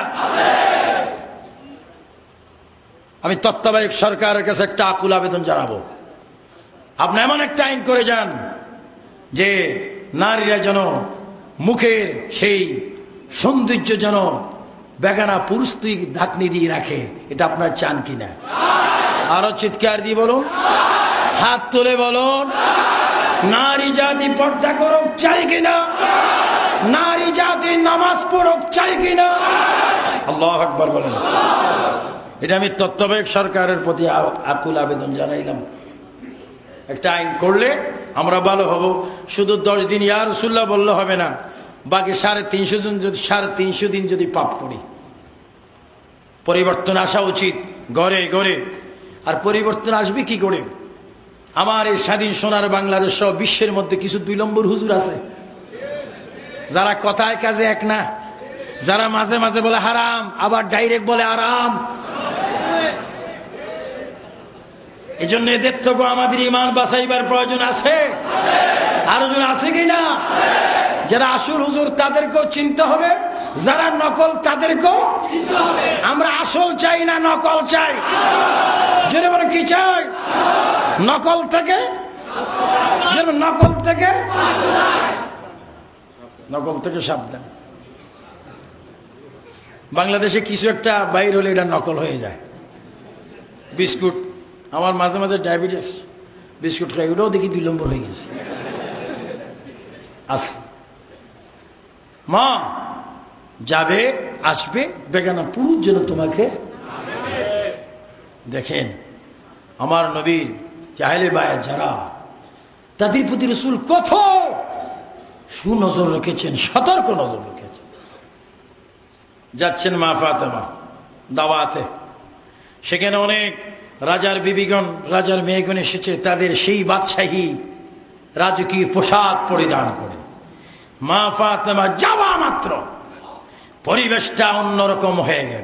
আমি তত্ত্বাবধায়ক সরকারের কাছে একটা আকুল আবেদন জানাবো, আপনি এমন একটা আইন করে যান যে নারীরা যেন মুখের সেই সৌন্দর্য যেন বেগানা পুরুষ তুই ঢাকনি দিয়ে রাখে। এটা আপনার চান কিনা? আরো চিৎকার দিয়ে বলুন, হাত তুলে বলুন, নারী জাতি পর্দা করুক চাই কিনা? নারী জাতি নামাজ পড়ুক চাই কিনা? আল্লাহু আকবার বলেন। এটা আমি তত্ত্বাবধায়ক সরকারের প্রতি আকুল আবেদন জানাইলাম। একটা আইন করলে আমরা ভালো হব। শুধু দশ দিন ইয়া রাসূলুল্লাহ বললে হবে না, বাকি সাড়ে তিনশো জন যদি সাড়ে তিনশো দিন যদি পাপ করি, পরিবর্তন আসা উচিত ঘরে ঘরে। আর পরিবর্তন আসবে কি করে? আমার এই স্বাধীন সোনার বাংলাদেশ সহ বিশ্বের মধ্যে কিছু দুই নম্বর হুজুর আছে, যারা কথায় কাজে এক না, যারা মাঝে মাঝে বলে হারাম, আবার ডাইরেক্ট বলে আরাম। এই জন্য এদের থেকে আমাদের ইমান বাঁচাইবার প্রয়োজন আছে। আরো জন আছে কিনা? যারা আসল হুজুর তাদেরকেও চিনতে হবে, যারা নকল তাদেরকেও চিনতে হবে। আমরা আসল চাই না নকল চাই। যেন বলে কি চাই? নকল থেকে, যেন নকল থেকে নকল থেকে সাবধান। বাংলাদেশে কিছু একটা বাইর হলে এটা নকল হয়ে যায়। বিস্কুট, আমার মাঝে মাঝে ডায়াবেটিস, বিস্কুট খাই, ওটাও দেখি দুই নম্বর হয়ে গেছে। আস মা যাবে আসবে, বেগানা পুরুষ যেন তোমাকে দেখেন। আমার নবীর জাহেলে বায়াত যারা, তাদের প্রতি রাসূল কত সুনজর রেখেছেন, সতর্ক নজর রেখেছেন। যাচ্ছেন মা ফাতেমা দাওয়াতে, সেখানে অনেক রাজার বিবিগণ, রাজার মেয়েগণ এসেছে, তাদের সেই বাদশাহী রাজকীয় পোশাক পরিধান করে। মা ফাতেমা যাওয়া মাত্র পরিবেশটা অন্যরকম হয়ে গেল।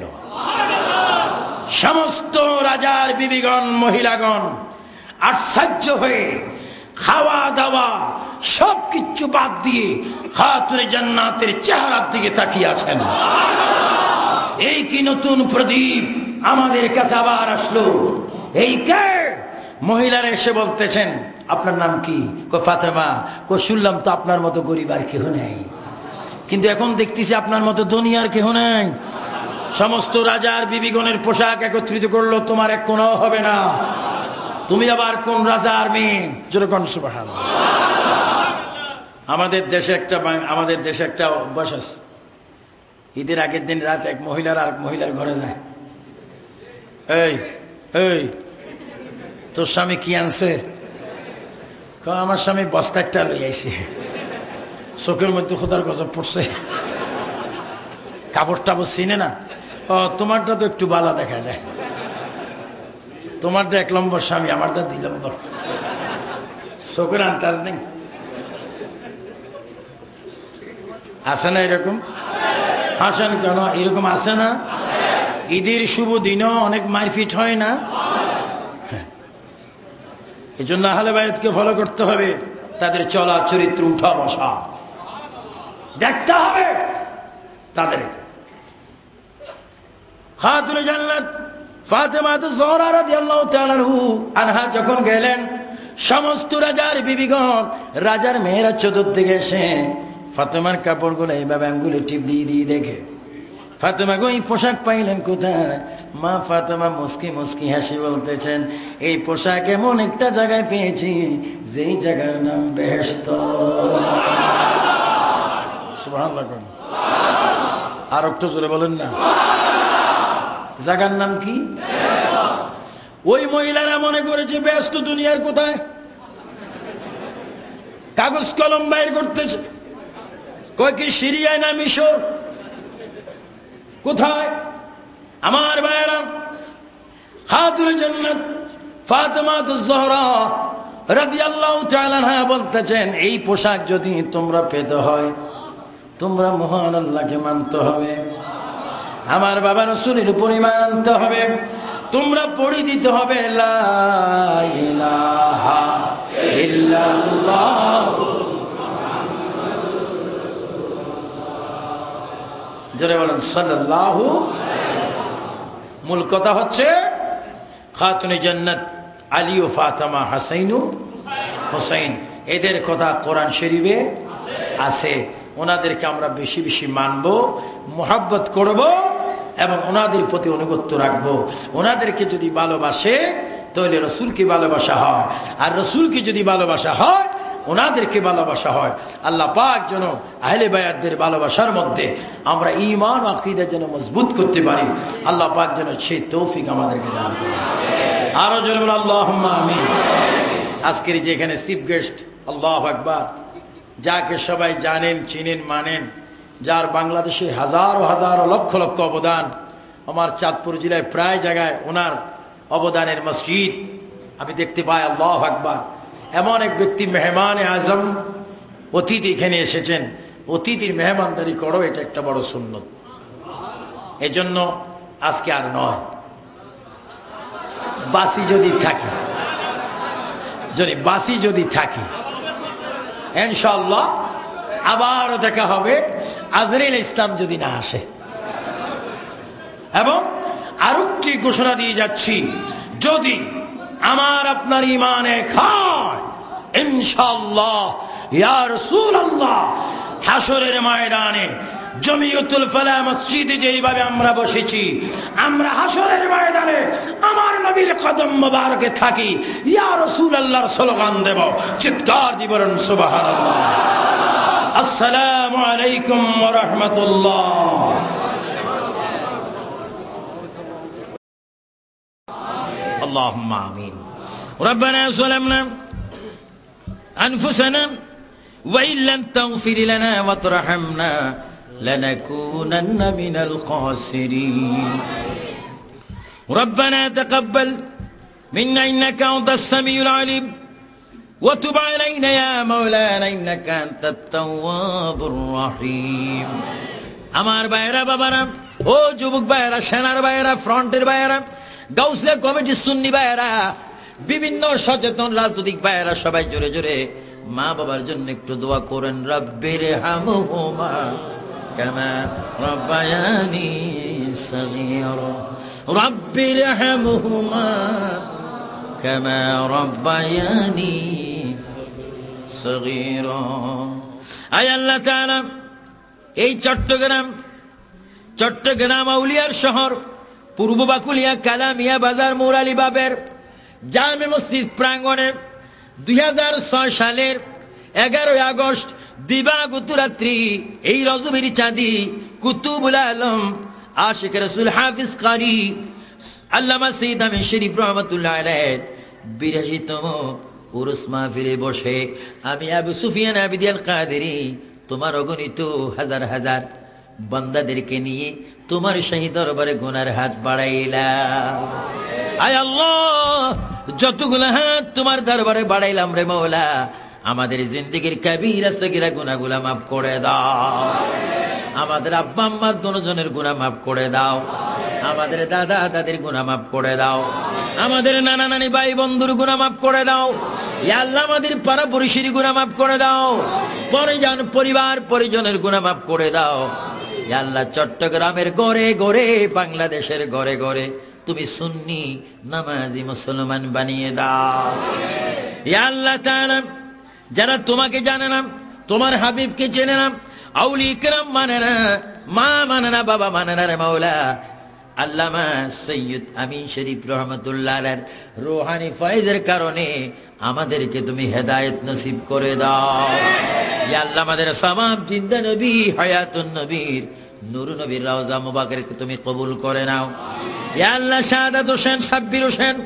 সমস্ত রাজার বিবিগণ, মহিলাগণ আশ্চর্য হয়ে খাওয়া দাওয়া সবকিছু বাদ দিয়ে খাতুনে জান্নাতের চেহারার দিকে তাকিয়ে আছেন। এই কি নতুন প্রদীপ আমাদের কাছে আবার আসলো, এই কে? মহিলারা এসে বলতেছেন আপনার নাম কি? কো ফাতেমা। কো শুনলাম তো আপনার মতো গরিব আর কেহ নেই, কিন্তু এখন দেখতেছি আপনার মতো দুনিয়ার কেহ নেই। সমস্ত রাজার বিবিগণের পোশাক একত্রিত করলো, তোমার এক কোনাও হবে না। তুমি আবার কোন রাজার মেয়ে? যেরকম সুবহানাল্লাহ। আমাদের দেশে একটা আমাদের দেশে একটা অভ্যাস আছে, ঈদের আগের দিন রাত এক মহিলার আর মহিলার ঘরে যায়। এই এই তোর স্বামী কি আনছে? আমার স্বামী বস্তা একটা লই আইছে। চোখের মধ্যে খোদার গজব পড়ছে, কাপড় টাপড় চিনে না। ও তোমারটা তো একটু বালা দেখা যায়, তোমারটা এক নম্বর স্বামী, আমারটা দুই নম্বর। চোখের আন্দাজ নেই। আছে না এরকম? হাসান কেন? এরকম আছে না? ঈদের শুভ দিনও অনেক মারপিট হয় না? এই জন্য আহলে বায়াতকে ফলো করতে হবে, তাদের চলা চরিত্র, উঠা বসা দেখতে হবে তাদের। খাতুনে জান্নাত ফাতেমা জোহরা রাদিয়াল্লাহু তাআলা আনহা যখন গেলেন, সমস্ত রাজার বিবিগণ, রাজার মেয়েরা চতুর্দিকে এসে ফাতেমার কাপড়গুলো এইভাবে আঙ্গুলে টিপ দিয়ে দিয়ে দেখে, ফাতেমা গো এই পোশাক পাইলেন কোথায়? মা ফাতেমা মুস্কি মুস্কি হাসি বলতেছেন, এই পোশাক এমন একটা জায়গায় পেয়েছি যেই জায়গার নাম বেহেশত। সুবহানাল্লাহ। আর একটু জোরে বলেন না, জায়গার নাম কি? ওই মহিলারা মনে করেছে ব্যস্ত দুনিয়ার কোথায়, কাগজ কলম বাইর করতেছে, কয় কি সিরিয়ায় না মিশর, কোথায়? আমার ভাইয়েরা, খাতুনে জান্নাত ফাতেমা জোহরা রাদিয়াল্লাহু তাআলা আনহা বলতেছেন, এই পোশাক যদি তোমরা পেতে হয়, তোমরা মহান আল্লাহকে মানতে হবে, আমার বাবা রাসূলের উপরে মানতে হবে, তোমরা পড়ে দিতে হবে লা ইলাহা ইল্লাল্লাহ। যারা বলেন সাল্লাল্লাহু। মূল কথা হচ্ছে খাতুনে জান্নাত আলী ও ফাতেমা, হাসাইন ও হুসাইন, এদের কথা কোরআন শরীফে আছে। ওনাদেরকে আমরা বেশি বেশি মানবো, মুহাব্বত করব এবং ওনাদের প্রতি অনুগত্য রাখবো। ওনাদেরকে যদি ভালোবাসে তাহলে রসুলকে ভালোবাসা হয়, আর রসুলকে যদি ভালোবাসা হয় ওনাদেরকে ভালোবাসা হয়। আল্লাহ পাক যেন আহলে বায়াতদের ভালোবাসার মধ্যে আমরা ঈমান ও আকীদা যেন মজবুত করতে পারি। আল্লাহ পাক যেন সেই তৌফিক আমাদেরকে দান করেন। আরো জোরে বলুন আল্লাহুম্মা আমিন। আজকের যে এখানে চিফ গেস্ট, আল্লাহু আকবার, যাকে সবাই জানেন, চিনেন, মানেন, যার বাংলাদেশে হাজারো হাজারো লক্ষ লক্ষ অবদান, আমার চাঁদপুর জেলায় প্রায় জায়গায় ওনার অবদানের মসজিদ আমি দেখতে পাই। আল্লাহু আকবার। এমন এক ব্যক্তি, মেহমান আজম, অতিথি এখানে এসেছেন, অতিথির মেহমানদারি করো, এটা একটা বড় সুন্নত। এজন্য আজকে আর নয়, বাসি যদি থাকে, যদি বাসি যদি থাকে ইনশাআল্লাহ আবার দেখা হবে আজরাইল ইসলাম যদি না আসে। এবং আরেকটি ঘোষণা দিয়ে যাচ্ছি, যদি আমার আপনার ইমানে খায় ইনশাআল্লাহ ইয়া রাসূলুল্লাহ হাশরের ময়দানে জমিয়তুল ফালাহ মসজিদে যেইভাবে আমরা বসেছি, আমরা হাশরের ময়দানে আমার নবীর কদম মোবারকে থাকি, ইয়া রাসূলুল্লাহর স্লোগান দেব, চিৎকার দিব সুবহানাল্লাহ। আসসালামু আলাইকুম ওয়া রাহমাতুল্লাহ। اللهم آمين. ربنا ظلمنا أنفسنا وإن لم تغفر لنا وترحمنا لنكونن من الخاسرين. ربنا تقبل منا إنك أنت السميع العليم وتب علينا يا مولانا إنك أنت التواب الرحيم. আমার ভাইরা বাবারা, ও যুবক ভাইরা, সেনার ভাইরা, ফ্রন্টের ভাইরা, গাউসিয়া কমিটির সুন্নি ভাইরা, বিভিন্ন সচেতন রাজনৈতিক ভাইরা, সবাই জোরে জোরে মা বাবার জন্য একটু দোয়া করেন। রব্বির হামহুমা কামা রব্বায়ানি সগীরা, রব্বির হামহুমা কামা রব্বায়ানি সগীরা। আয় আল্লাহ তাআলা, এই চট্টগ্রাম চট্টগ্রাম আউলিয়ার শহর, পূর্ব বাকুলিয়া কালামিয়া বাজার মুরালি বাবের জামে মসজিদ প্রাঙ্গণে দুই হাজার ছয় সালের এগারোই আগস্ট দিবাগত রাত্রি এই রজবীর চাঁদি কুতুবুল আলম আশিক রাসূল হাফিজ কারি আল্লামা সৈয়দ আমিন শরীফ রহমাতুল্লাহ আলাইহি বিরাশিতম উরুস মাহফিলে বসে আমি আবু সুফিয়ান আবিদি আল কাদেরী তোমার অগণিত হাজার হাজার বান্দাদেরকে নিয়ে তোমার শাহী দরবারে গুনার হাত বাড়াইলাম। আয় আল্লাহ, যতগুলো হাত তোমার দরবারে বাড়াইলাম রে মওলা, আমাদের জিন্দেগীর কাবীরা সগীরা গুনাহগুলো মাফ করে দাও। আমাদের আব্বা আম্মার দুজনের গুনাহ মাফ করে দাও। আমাদের দাদা দাদির গুনাহ মাফ করে দাও। আমাদের নানা নানি ভাই বন্ধুর গুনাহ মাফ করে দাও। ইয়া আল্লাহ, আমাদের পাড়া পড়শির গুনাহ মাফ করে দাও। পরিজন পরিবার পরিজনের গুনাহ মাফ করে দাও। ইয়া আল্লাহ, চট্টগ্রামের ঘরে ঘরে, বাংলাদেশের ঘরে ঘরে তুমি সুন্নি নামাজি মুসলমান বানিয়ে দাও। ইয়া আল্লাহ তাআলা, যারা তোমাকে জানে না, তোমার হাবিবকে চেনে না, আউলি کرام মানে না, মা মানে না, বাবা মানে না রে মাওলা, আল্লামা সৈয়দ আমিন শরীফ রহমাতুল্লাহ আলাইহির রূহানি ফয়েজের কারণে আমাদেরকে তুমি হেদায়েত নসিব করে দাও। ইয়া আল্লাহ, আমাদের সামাম জিন্দা নবী হায়াতুন নবীর নূর নবীর রওজা মুবারককে তুমি কবুল করে নাও। ইয়া আল্লাহ, শাহাদাত হোসেন, সাব্বির হোসেন,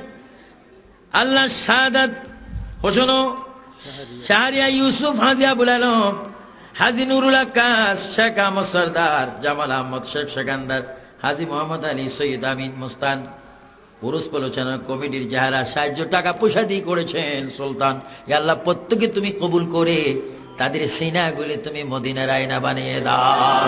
আল্লাহ শাহাদাত হোসেন, শাহরিয়া ইউসুফ, হাজি আবুল আলম, হাজি নুরুল আকাশ, শেখ আহমদ সরদার, জামাল আহমদ শেখ সেকান্দার, হাজি মোহাম্মদ আলী, সৈয়দ আমিন মুস্তান, পুরুষ প্রলোচনা কমিটির যারা সাহায্য টাকা পয়সা দিয়ে করেছেন সুলতান, ইয়া আল্লাহ, প্রত্যেকে তুমি কবুল করে তাদের সিনাগুলি তুমি মদিনার আয়না বানিয়ে দাও।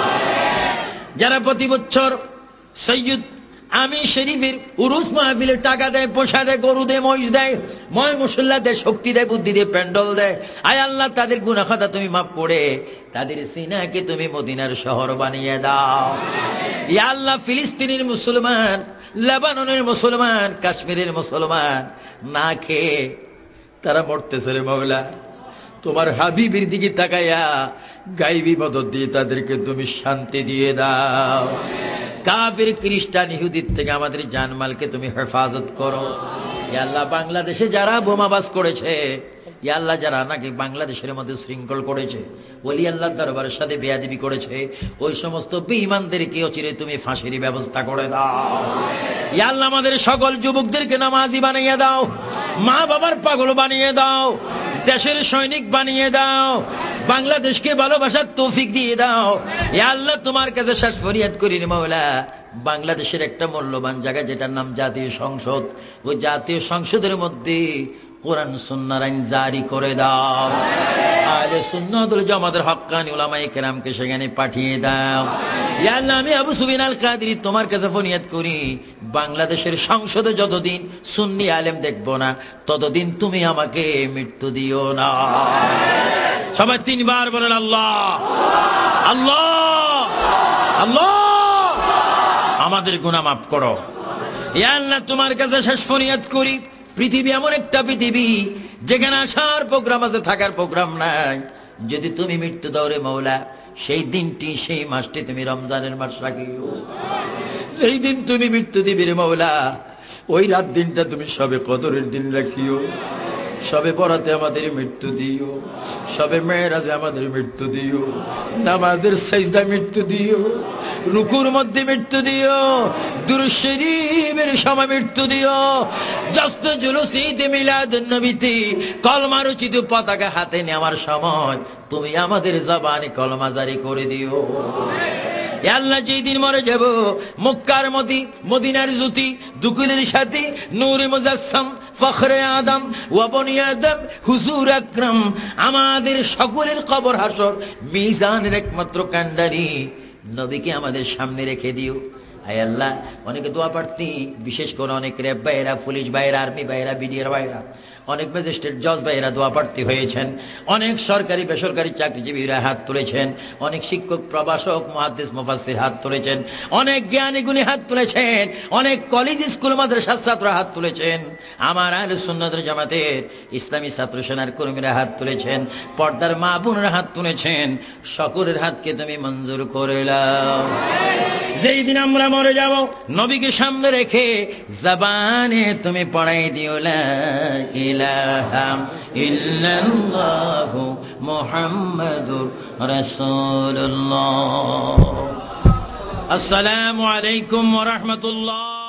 যারা প্রতি বছর সৈয়দ আমিন শরীফের উরুস মাহফিলে টাকা দেয়, পয়সা দেয়, গরু দেয়, মহিষ দেয়, ময় মুসল্লা দেয়, শক্তি দেয়, বুদ্ধি দেয়, প্যান্ডল দেয়, আয় আল্লাহ, তাদের গুনাহ খাতা তুমি মাফ করে তাদের সিনাকে তুমি মদিনার শহর বানিয়ে দাও। ইয়া আল্লাহ, ফিলিস্তিনের মুসলমান, লেবাননের মুসলমান, কাশ্মীরের মুসলমান না খেয়ে তারা মরতেছে রে মাওলা, তোমার হাবিবের দিকে তাকাইয়া গায়বী মদদ দিয়ে তাদেরকে তুমি শান্তি দিয়ে দাও। কাফির খ্রিস্টান ইহুদির থেকে আমাদের জানমালকে তুমি হেফাজত করো। ইয়া আল্লাহ, বাংলাদেশে যারা বোমাবাজ করেছে, ইয়া আল্লাহ, যারা নাকি বাংলাদেশের মধ্যে শৃঙ্খল করেছে, ওলি আল্লাহর দরবারের সাথে বেয়াদবি করেছে, ওই সমস্ত বেঈমানদেরকে অচিরে তুমি ফাঁসির ব্যবস্থা করে দাও। ইয়া আল্লাহ, আমাদের সকল যুবকদেরকে নামাজি বানিয়ে দাও, মা বাবার পাগল বানিয়ে দাও, দেশের সৈনিক বানিয়ে দাও, বাংলাদেশকে ভালোবাসার তৌফিক দিয়ে দাও। ইয়া আল্লাহ, তোমার কাছে শেষ ফরিয়াদ করি রে মাওলা, বাংলাদেশের একটা মূল্যবান জায়গা যেটার নাম জাতীয় সংসদ, ওই জাতীয় সংসদের মধ্যে কোরআন সুন্নাহর আইন জারি করে দাও। আহলে সুন্নাত ওয়াল জামাতের হক্কানি উলামায়ে কেরামকে সেখানে পাঠিয়ে দাও। ইয়া আল্লাহ, আমি আবু সুফিয়ান আল কাদেরী তোমার কাছে ফরিয়াদ করি, বাংলাদেশের সংসদে যতদিন সুন্নি আলেম দেখবো না, ততদিন তুমি আমাকে মৃত্যু দিও না। সবাই তিনবার বলেন আল্লাহ আল্লাহ আল্লাহ। আমাদের গুনাহ মাফ করো ইয়া আল্লাহ। তোমার কাছে শেষ ফরিয়াদ করি, পৃথিবী এমন একটা পৃথিবী যেখানে আসার প্রোগ্রাম আছে, থাকার প্রোগ্রাম নাই। যদি তুমি মৃত্যু দাও রে মওলা, সেই দিনটি সেই মাসটি তুমি রমজানের মাস রাখিও। সেই দিন তুমি মৃত্যু দিবি রে মওলা, ওই রাত দিনটা তুমি সবে কদরের দিন রাখিও। সবে বরাতে আমাদের মৃত্যু দিও, সবে মেরাজে আমাদের মৃত্যু দিও, নামাজের সাজদায় মৃত্যু দিও, রুকুর মধ্যে মৃত্যু দিও, দুরূদ শরীফের সময় মৃত্যু দিও, জস্ত জুলুস ঈদ মিলাদুন নবীতে কলমার উচিত পতাকা হাতে নেওয়ার সময় তুমি আমাদের জবানে কলমা জারি করে দিও। ইয়া আল্লাহ, যেই দিন মরে যাব, মক্কার মতি, মদিনার জ্যোতি, দুকুলের সাথী, নূরে মুজাসসাম, ফখরে আদম ওয়া বনি আদম, হুজুর আকরাম, আমাদের সকলের কবর হাসর মিজানের একমাত্র কান্ডারি নবীকে আমাদের সামনে রেখে দিও। আয় আল্লাহ, অনেকে দোয়া প্রার্থী, বিশেষ করে অনেক র্যাব ভাইয়েরা, পুলিশ ভাইয়েরা, আর্মি ভাইয়েরা, বিডিআর ভাইয়েরা, অনেক ম্যাজিস্ট্রেট জজ ভাইয়েরা দোয়া প্রার্থী হয়েছেন, অনেক সরকারি বেসরকারি চাকরিজীবীরা হাত তুলেছেন, অনেক শিক্ষক, প্রভাষক, মুহাদ্দিস, মুফাসসির হাত তুলেছেন, অনেক জ্ঞানী গুণী হাত তুলেছেন, অনেক কলেজ স্কুল মাদ্রাসার ছাত্ররা হাত তুলেছেন, আমার আহলে সুন্নাত ওয়াল জামাতের ইসলামী ছাত্র সেনার কর্মীরা হাত তুলেছেন, পর্দার মা বোনেরা হাত তুলেছেন। সকলের হাতকে তুমি মঞ্জুর করে নাও। যেই দিন আমরা মরে যাব, নবীকে সামনে রেখে জবানে তুমি পড়াই দিও লা ইলাহা ইল্লাল্লাহু মুহাম্মাদুর রাসূলুল্লাহ। আসসালামু আলাইকুম ওয়া রাহমাতুল্লাহ।